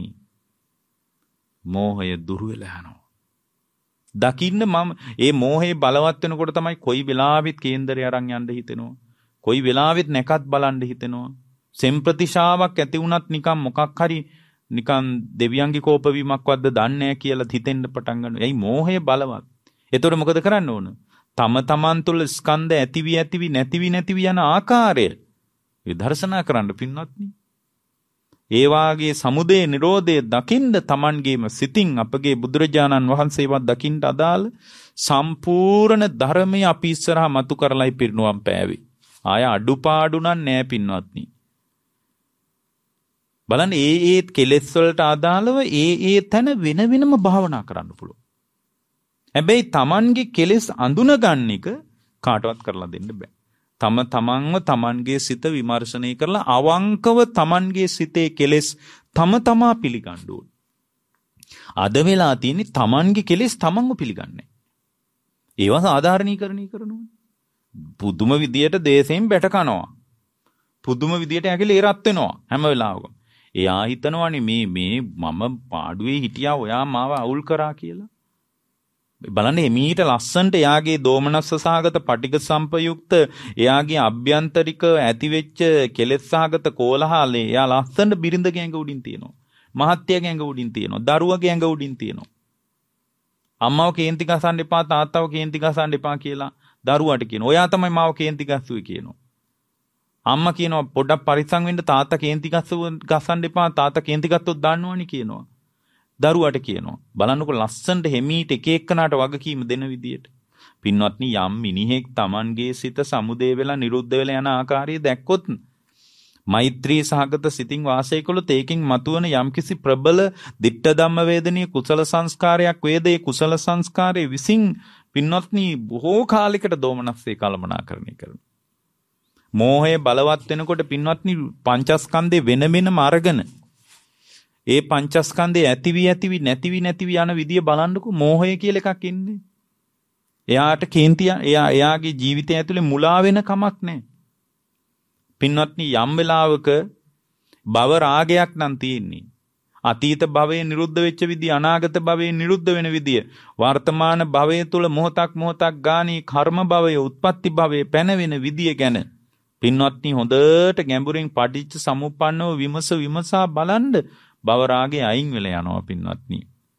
මෝහය දුර වෙලා යනවා. දකින්න ඒ මෝහේ බලවත් වෙනකොට තමයි කොයි වෙලාවෙත් කේන්දරය අරන් යන්න හිතෙනවා. කොයි වෙලාවෙත් නැකත් බලන්න හිතෙනවා. සෙම්ප්‍රතිශාවක් ඇති වුණත් නිකන් මොකක් හරි නිකන් දෙවියන්ගේ කෝපවීමක් වද්ද දන්නේ නැහැ කියලා හිතෙන්න පටන් ගන්නවා. එයි මෝහය බලවත්. එතකොට මොකද කරන්න ඕන? තමන් තුළ ස්කන්ධ ඇතිවි නැතිවි යන ආකාරය විදර්ශනා කරන්න පින්වත්නි. ඒ වාගේ සමුදය නිරෝධය දකින්න Tamanගේම සිතින් අපගේ බුදුරජාණන් වහන්සේවත් දකින්න අදාළ සම්පූර්ණ ධර්මය අපි ඉස්සරහා මතු කරලයි පිරිනුවම් පෑවේ. ආය අඩුපාඩු නෑ පින්වත්නි. බලන්න ඒ කෙලෙස් වලට අදාළව ඒ තැන වෙනම භාවනා කරන්න පුළුවන්. හැබැයි Tamanගේ කෙලෙස් අඳුන ගන්න එක කාටවත් කරලා දෙන්න බෑ. තමන්ව Tamanගේ සිත විමර්ශනය කරලා අවංකව Tamanගේ සිතේ කෙලෙස් තමා පිළිගන්න ඕන. අද වෙලා තියෙන්නේ Tamanගේ කෙලෙස් Tamanව පිළිගන්නේ. ඒවා සාධාරණීකරණය කරනවා. පුදුම විදියට දේශයෙන් බැට කනවා. පුදුම විදියට ඇඟිලි රත් වෙනවා හැම වෙලාවකම. එයා හිතනවානේ මේ මම පාඩුවේ හිටියා ඔයා මාව අවුල් කරා කියලා. බලන්න එමීට ලස්සන්ට එයාගේ දෝමනස්ස සහගත පටිඝ සම්පයුක්ත එයාගේ අභ්‍යන්තරික ඇතිවෙච්ච කෙලෙස් සහගත කෝලහලේ එයා ලස්සන්ට බිරිඳගේ ඇඟ උඩින් තියෙනවා. මහත්තයාගේ ඇඟ උඩින් තියෙනවා. දරුවගේ ඇඟ උඩින් තියෙනවා. අම්මව කේන්ති ගසන්න එපා තාත්තව කේන්ති ගසන්න එපා කියලා දරුවාට කියනවා. ඔයා තමයි මාව කේන්ති ගස්සුවේ කියනවා. අම්මා කියනවා පොඩ්ඩක් පරිස්සම් වෙන්න තාත්තා කේන්ති ගසන්න එපා තාත්තා කේන්ති ගත්තොත් දාන්නවනේ කියනවා. දරුවාට කියනවා. බලන්නකො ලස්සනට හිමීට එක එක්කනට වගකීම දෙන විදියට. පින්වත්නි යම් මිනිහෙක් Tamanගේ සිත සමුදේ වෙලා නිරුද්ධ වෙලා යන ආකාරය දැක්කොත් මෛත්‍රී සහගත සිතින් වාසය කළොත් ඒකින් මතුවන යම්කිසි ප්‍රබල ditta ධම්ම වේදනීය කුසල සංස්කාරයක් වේදේ කුසල සංස්කාරයේ විසින් පින්වත්නි බොහෝ කාලයකට දෝමනස්සේ කලමනාකරණය කරනවා. මෝහය බලවත් වෙනකොට පින්වත්නි පංචස්කන්ධේ වෙන වෙනම අරගෙන ඒ පංචස්කන්ධේ ඇතිවි නැතිවි යන විදිය බලන්නකෝ. මෝහය කියලා එකක් ඉන්නේ. එයාට කේන්තිය එයාගේ ජීවිතය ඇතුලේ මුලා වෙන කමක් නැහැ. පින්වත්නි යම් වෙලාවක භව රාගයක් නම් තියෙන්නේ. අතීත භවයේ නිරුද්ධ වෙච්ච විදිය, අනාගත භවයේ නිරුද්ධ වෙන විදිය, වර්තමාන භවයේ තුල මොහොතක් ගානේ කර්ම භවයේ, උත්පත්ති භවයේ පැනවෙන විදිය ගැන පින්වත්නි හොඳට ගැඹුරින් පටිච්ච සමුප්පන්නව විමසා බලන්න භව රාගේ අයින් වෙලා යනවා පින්වත්නි.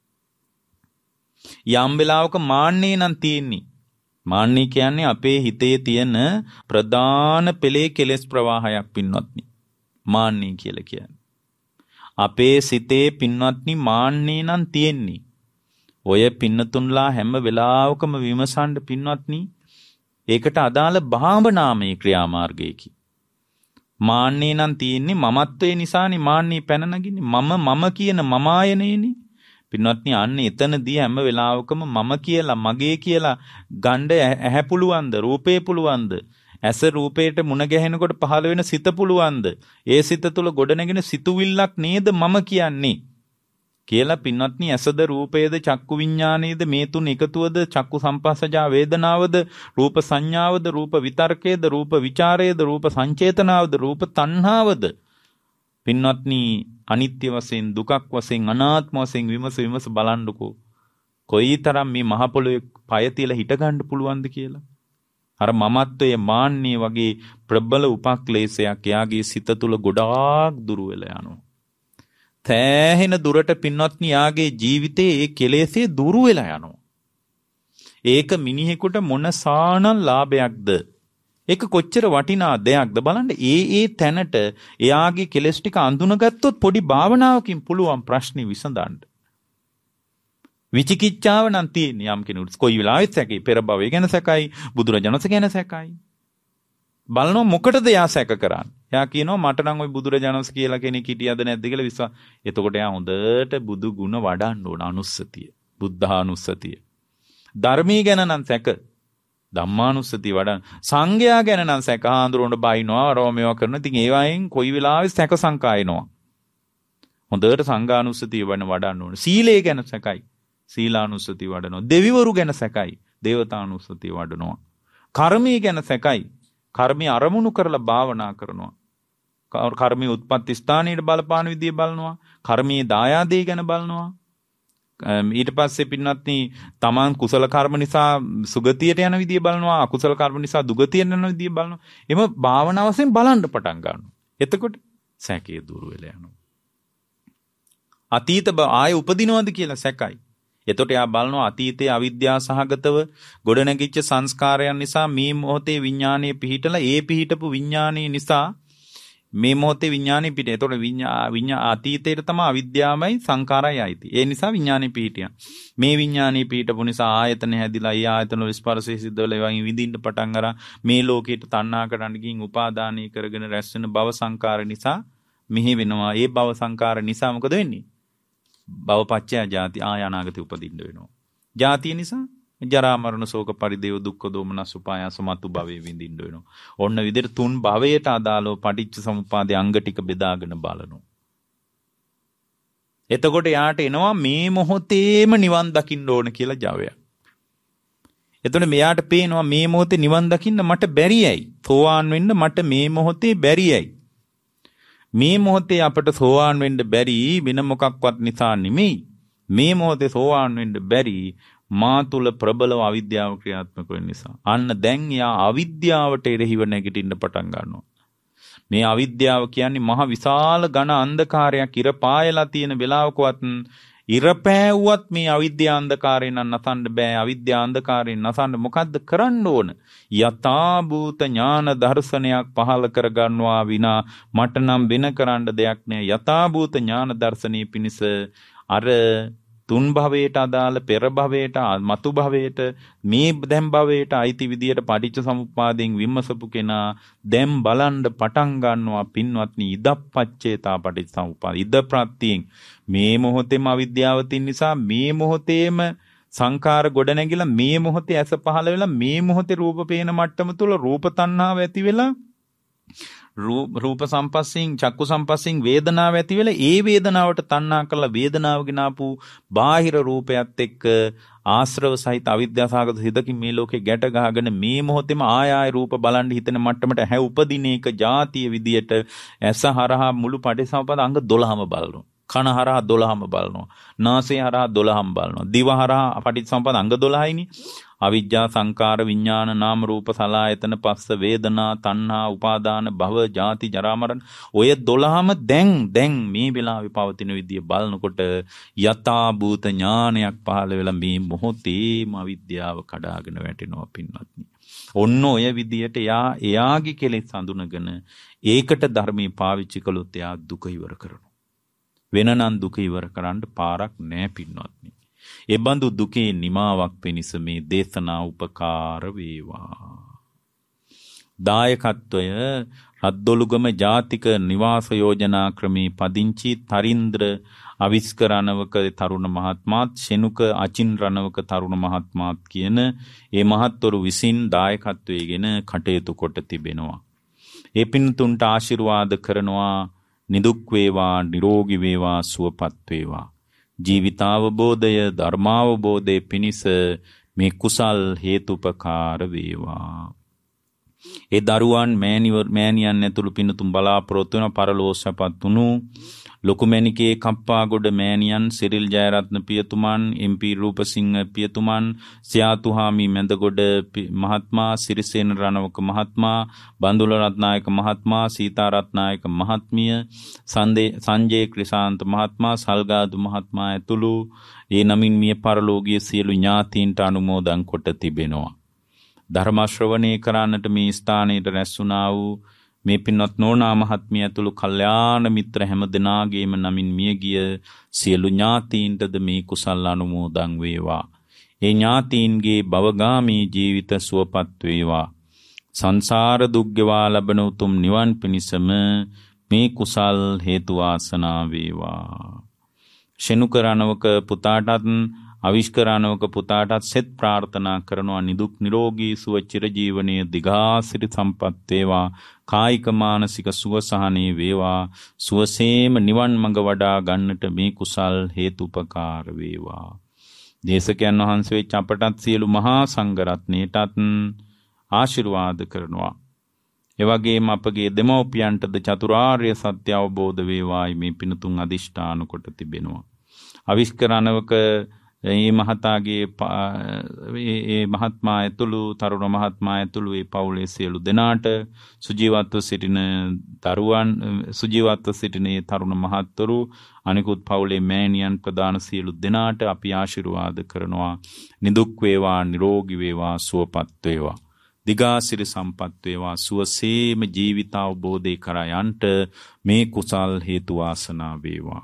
යම් වෙලාවක මාන්නේ නම් තියෙන්නේ. මාන්නේ කියන්නේ අපේ හිතේ තියෙන ප්‍රධාන පෙළේ කෙලෙස් ප්‍රවාහයක් පින්වත්නි. මාන්නේ කියලා කියන්නේ. අපේ සිතේ පින්වත්නි මාන්නේ නම් තියෙන්නේ. ඔය පින්නතුන්ලා හැම වෙලාවකම විමසන්න පින්වත්නි ඒකට අදාළ භාවනාමය ක්‍රියාමාර්ගයකි. මාන්නේ නම් තියෙන්නේ මමත්වයේ නිසානේ මාන්නේ පැන නගින්නේ. මම කියන මම ආයනේනේ. පින්වත්නි අන්න එතනදී හැම වෙලාවකම මම කියලා මගේ කියලා ගණ්ඩ ඇහැ පුළුවන්ද? රූපේ පුළුවන්ද? ඇස රූපයට මුණ ගැහෙනකොට පහළ වෙන සිත පුළුවන්ද? ඒ සිත තුළ ගොඩනැගෙන සිතුවිල්ලක් නේද මම කියන්නේ කියලා පින්වත්නි ඇසද රූපයේද චක්කු විඥානයේද මේ තුන එකතුවද චක්කු සම්පස්සජා වේදනාවද රූප සංඥාවද රූප විතර්කයේද රූප විචාරයේද රූප සංචේතනාවද රූප තණ්හාවද පින්වත්නි අනිත්‍ය වශයෙන් දුකක් වශයෙන් අනාත්ම වශයෙන් විමස බලන්නකෝ. කොයිතරම් මේ මහ පොළොවේ පය තියලා හිට ගන්න පුළුවන්ද කියලා. අර මමත්වයේ මාන්නේ වගේ ප්‍රබල උපක්ලේශයක් එයාගේ සිත තුළ ගොඩාක් දුර වෙලා යනවා. තෑහෙන දුරට පින්වත්නි යාගේ ජීවිතේ ඒ කෙලෙසේ දුර වෙලා යනවා. ඒක මිනිහෙකුට මොන සානල් ලාභයක්ද? ඒක කොච්චර වටිනා දෙයක්ද බලන්න. ඒ තැනට එයාගේ කෙලෙස් ටික අඳුනගත්තොත් පොඩි භාවනාවකින් පුළුවන් ප්‍රශ්නේ විසඳන්න. විචිකිච්ඡාව නම් තියෙන්නේ යම් කෙනෙකුට කොයි වෙලාවෙත් සැකයි. පෙර භවය ගැන සැකයි, බුදුරජාණන් වහන්සේ ගැන සැකයි. බලනවා මොකටද එයා සැක කරන්නේ? එයා කියනවා මට නම් ওই බුදුරජාණන් වහන්සේ කියලා කෙනෙක් හිටියද නැද්ද කියලා විශ්වාස. එතකොට එයා හොඳට බුදු ගුණ වඩන්න ඕන අනුස්සතිය, බුද්ධානුස්සතිය. ධර්මී ගැන නම් සැක, ධම්මානුස්සතිය වඩන්න. සංඝයා ගැන නම් සැක, ආඳුරොන්න බයිනවා, රෝමේවා කරනවා. ඉතින් ඒ වයින් කොයි වෙලාවෙත් සැක සංකායනවා. හොඳට සංඝානුස්සතිය වඩන්න ඕන. සීලය ගැන සැකයි, සීලානුස්සතිය වඩනවා. දෙවිවරු ගැන සැකයි, දේවතානුස්සතිය වඩනවා. කර්මී ගැන සැකයි, කර්මී අරමුණු කරලා භාවනා කරනවා. කර්මී උත්පත්ති ස්ථානයේ බලපාන විදිය බලනවා. කර්මී දායාදේ ගැන බලනවා. ඊට පස්සේ පින්වත්නි තමන් කුසල කර්ම නිසා සුගතියට යන විදිය බලනවා. අකුසල කර්ම නිසා දුගතියට යන විදිය බලනවා. එම භාවනා වශයෙන් බලන්න පටන් ගන්නවා. එතකොට සැකේ දුර වෙලා යනවා. අතීත ආයේ උපදිනවද කියලා සැකයි. එතකොට යා බලනවා අතීතයේ අවිද්‍යාව සහගතව ගොඩනැගිච්ච සංස්කාරයන් නිසා මේ මොහොතේ විඥානයේ පිහිටලා ඒ පිහිටපු විඥානයේ නිසා මේ මොහොතේ විඥානයේ පිට. එතකොට අතීතයට තමයි අවිද්‍යාවයි සංකාරයයි ආйти. ඒ නිසා විඥානයේ පිහිටියා. මේ විඥානයේ පිහිටපු නිසා ආයතන හැදිලා ඒ ආයතන වල ස්පර්ශය සිද්ධ වෙලා ඒවායින් විඳින්න පටන් අරන් මේ ලෝකයට තණ්හා කරන්න ගින් උපාදානය කරගෙන රැස් වෙන භව සංකාර නිසා මෙහි වෙනවා. ඒ භව සංකාර නිසා මොකද වෙන්නේ? භවපච්චය ජාති ආයනාගති උපදින්න වෙනවා. ජාතිය නිසා ජරා මරණ ශෝක පරිදේව දුක්ඛ දෝමනස් උපායාස මතු භවයේ විඳින්න වෙනවා. ඔන්න විදිහට තුන් භවයට අදාළව පටිච්ච සමුප්පාදයේ අංග ටික බෙදාගෙන බලනවා. එතකොට යාට එනවා මේ මොහොතේම නිවන් දකින්න ඕන කියලා ජවයක්. එතකොට මෙයාට පේනවා මේ මොහොතේ නිවන් දකින්න මට බැරියයි. සෝවාන් වෙන්න මට මේ මොහොතේ බැරියයි. මේ මොහොතේ අපට සෝවාන් වෙන්න බැරි වෙන මොකක්වත් නිසා නෙමෙයි. මේ මොහොතේ සෝවාන් වෙන්න බැරි මා තුල ප්‍රබලව අවිද්‍යාව ක්‍රියාත්මක වෙන නිසා. අන්න දැන් යා අවිද්‍යාවට එරෙහිව නැගිටින්න පටන් ගන්නවා. මේ අවිද්‍යාව කියන්නේ මහ විශාල ඝන අන්ධකාරයක් ඉර පායලා තියෙන වෙලාවකවත් ඉර පෑවුවත් මේ අවිද්‍යා අන්ධකාරයෙන් නසන්න බෑ. අවිද්‍යා අන්ධකාරයෙන් නසන්න මොකද්ද කරන්න ඕන? යථා භූත ඥාන දර්ශනයක් පහළ කර ගන්නවා විනා මට නම් වෙන කරන්න දෙයක් නෑ. යථා භූත ඥාන දර්ශනයේ පිණිස අර තුන් භවයට අදාළ පෙර භවයට මතු භවයට මේ දැන් භවයට අයිති විදියට පටිච්ච සමුප්පාදයෙන් විමසපු කෙනා දැන් බලන්න පටන් ගන්නවා පින්වත්නි ඉදප්පච්චේතා පටිච්ච සමුප්පාද ඉද ප්‍රත්‍යයෙන් මේ මොහොතේම අවිද්‍යාව තින් නිසා මේ මොහොතේම සංකාර ගොඩ නැගිලා මේ මොහොතේ ඇස පහළ වෙලා මේ මොහොතේ රූප පේන මට්ටම තුල රූප තණ්හාව ඇති වෙලා රූප සම්පස්සින් චක්කු සම්පස්සින් වේදනාව ඇති වෙලා ඒ වේදනාවට තණ්හා කරලා වේදනාව ගినాපු බාහිර රූපයත් එක්ක ආශ්‍රව සහිත අවිද්‍යාසගත සිතකින් මේ ලෝකේ ගැට ගහගෙන මේ මොහොතේම ආය රූප බලන් හිතෙන මට්ටමට හැ උපදින එක ಜಾතිය විදියට ඇස හරහා මුළු පටිසම්පද අංග 12ම බලනවා. කන හරහා 12ම බලනවා. නාසය හරහා 12ම බලනවා. දිව හරහා පටිසම්පද අංග 12යිනේ. අවිජ්ජා සංකාර විඥාන නාම රූප සලආයතන පස්ස වේදනා තණ්හා උපාදාන භව ජාති ජරා මරණ ඔය 12ම දැන් මේ වෙලාවේ පවතින විදිය බලනකොට යථා භූත ඥානයක් පහළ වෙලා මේ මොහොතේම අවිද්‍යාව කඩාගෙන වැටෙනවා පින්වත්නි. ඔන්න ඔය විදියට එයාගේ කෙලෙස් හඳුනගෙන ඒකට ධර්මයේ පාවිච්චි කළොත් එයා දුක ඉවර කරනවා. වෙනනම් දුක ඉවර කරන්න පාරක් නැහැ පින්වත්නි. ඒ බඳු දුකේ නිමාවක් පිණිස මේ දේශනා උපකාර වේවා. දායකත්වය රද්දොළුගම ජාතික නිවාස යෝජනා ක්‍රමේ පදිංචි තරින්ද්‍ර අවිස්කරණවක තරුණ මහත්මාත් ශෙනුක අචින් රණවක තරුණ මහත්මාත් කියන ඒ මහත්වරු විසින් දායකත්වයේගෙන කටයුතු කොට තිබෙනවා. ඒ පින්තුන්ට ආශිර්වාද කරනවා නිදුක් වේවා නිරෝගී වේවා සුවපත් වේවා. ජීවිතාවබෝධය ධර්මාවබෝධය පිණිස මේ කුසල් හේතුපකාර වේවා. ඒ දරුවන් මෑණියන් ඇතුළු පින්තුන් බලාපොරොත්තු වෙන පරලෝසපත් වුණු ලොකුමැණිකේ කප්පාගොඩ මෑණියන් සිරිල් ජයරත්න පියතුමන් එම්.පී. රූපසිංහ පියතුමන් සියාතුහාමි මැදගොඩ මහත්මයා සිරිසේන රණවක මහත්මයා බන්දුල රත්නායක මහත්මයා සීතා රත්නායක මහත්මිය සංජේ ක්‍රිසාන්ත මහත්මයා සල්ගාදු මහත්මයා ඇතුළු ඒ නමින් මිය පරලෝකීය සියලු ඥාතීන්ට අනුමෝදන් කොට තිබෙනවා. ධර්ම ශ්‍රවණය කරන්නට මේ ස්ථානයට රැස් වුණා වූ මේ පින්වත් නෝනා මහත්මිය ඇතුළු කල්යාණ මිත්‍ර හැම දෙනාගේම නමින් මියගිය සියලු ඥාතීන්ටද මේ කුසල් අනුමෝදන් වේවා. ඒ ඥාතීන්ගේ භවගාමී ජීවිත සුවපත් වේවා. සංසාර දුක් ගෙවා ලබන උතුම් නිවන් පිණිසම මේ කුසල් හේතු වාසනා වේවා. ශෙනුකරණවක පුතාටත් අවිෂ්කරණවක පුතාටත් සෙත් ප්‍රාර්ථනා කරනවා නිදුක් නිරෝගී සුව චිරජීවනයේ දිගාසිරි සම්පත් වේවා. කායික මානසික සුව සහනේ වේවා. සුවසේම නිවන් මඟ වඩා ගන්නට මේ කුසල් හේතුපකාර වේවා. දේශකයන් වහන්සේ වෙච්ච අපටත් සියලු මහා සංඝරත්නයටත් ආශිර්වාද කරනවා. ඒ වගේම අපගේ දෙමව්පියන්ටද චතුරාර්ය සත්‍ය අවබෝධ වේවායි මේ පිණුතුන් අදිෂ්ඨාන කොට තිබෙනවා. අවිෂ්කරණවක මේ මහතාගේ ඒ මහත්මයා ඇතුළු තරුණ මහත්මයා ඇතුළු ඒ පවුලේ සියලු දෙනාට සුජීවත්ව සිටින දරුවන් සුජීවත්ව සිටින තරුණ මහත්වරු අනිකුත් පවුලේ මෑණියන් ප්‍රදාන සියලු දෙනාට අපි ආශිර්වාද කරනවා. නිදුක් වේවා නිරෝගී වේවා සුවපත් වේවා. දිගාසිරි සම්පත් වේවා. සුවසේම ජීවිත අවබෝධය කරා යන්ට මේ කුසල් හේතු වාසනා වේවා.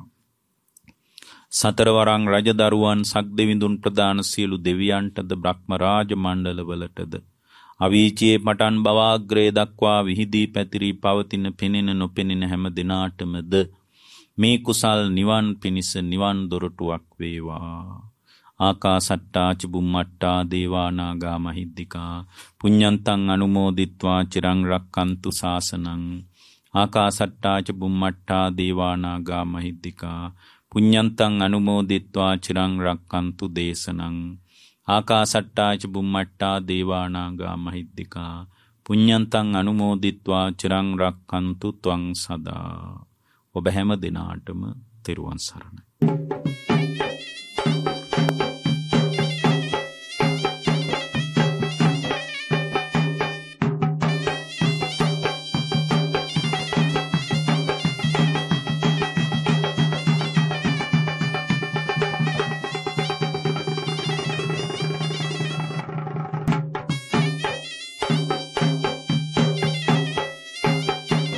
සතරවරං රජදරුවන් සක්දෙවිඳුන් ප්‍රදාන සියලු දෙවියන්ටද බ්‍රහ්ම රාජ මණ්ඩලවලටද අවීචියේ පටන් බවාග්‍රේ දක්වා විහිදී පැතිරී පවතින පෙනෙන නොපෙනෙන හැම දිනාටමද මේ කුසල් නිවන් පිණිස නිවන් දොරටුවක් වේවා. ආකාසට්ටා චුම්මට්ටා දේවා නාග මහිද්దికා පුඤ්ඤන්තං අනුමෝදිත්වා චිරං රක්칸තු ශාසනං. ආකාසට්ටා චුම්මට්ටා දේවා නාග මහිද්దికා පුඤ්ඤන්තං අනුමෝදිත්වා චිරං රක්칸තු දේශනං. ආකාසට්ටා චුම්මට්ටා දේවා නාග මහිද්దికා පුඤ්ඤන්තං අනුමෝදිත්වා චිරං රක්칸තු ත්වං සදා. ඔබ හැම දිනාටම තෙරුවන් සරණයි.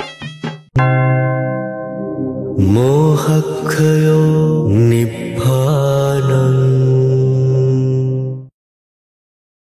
मोहखयो निभा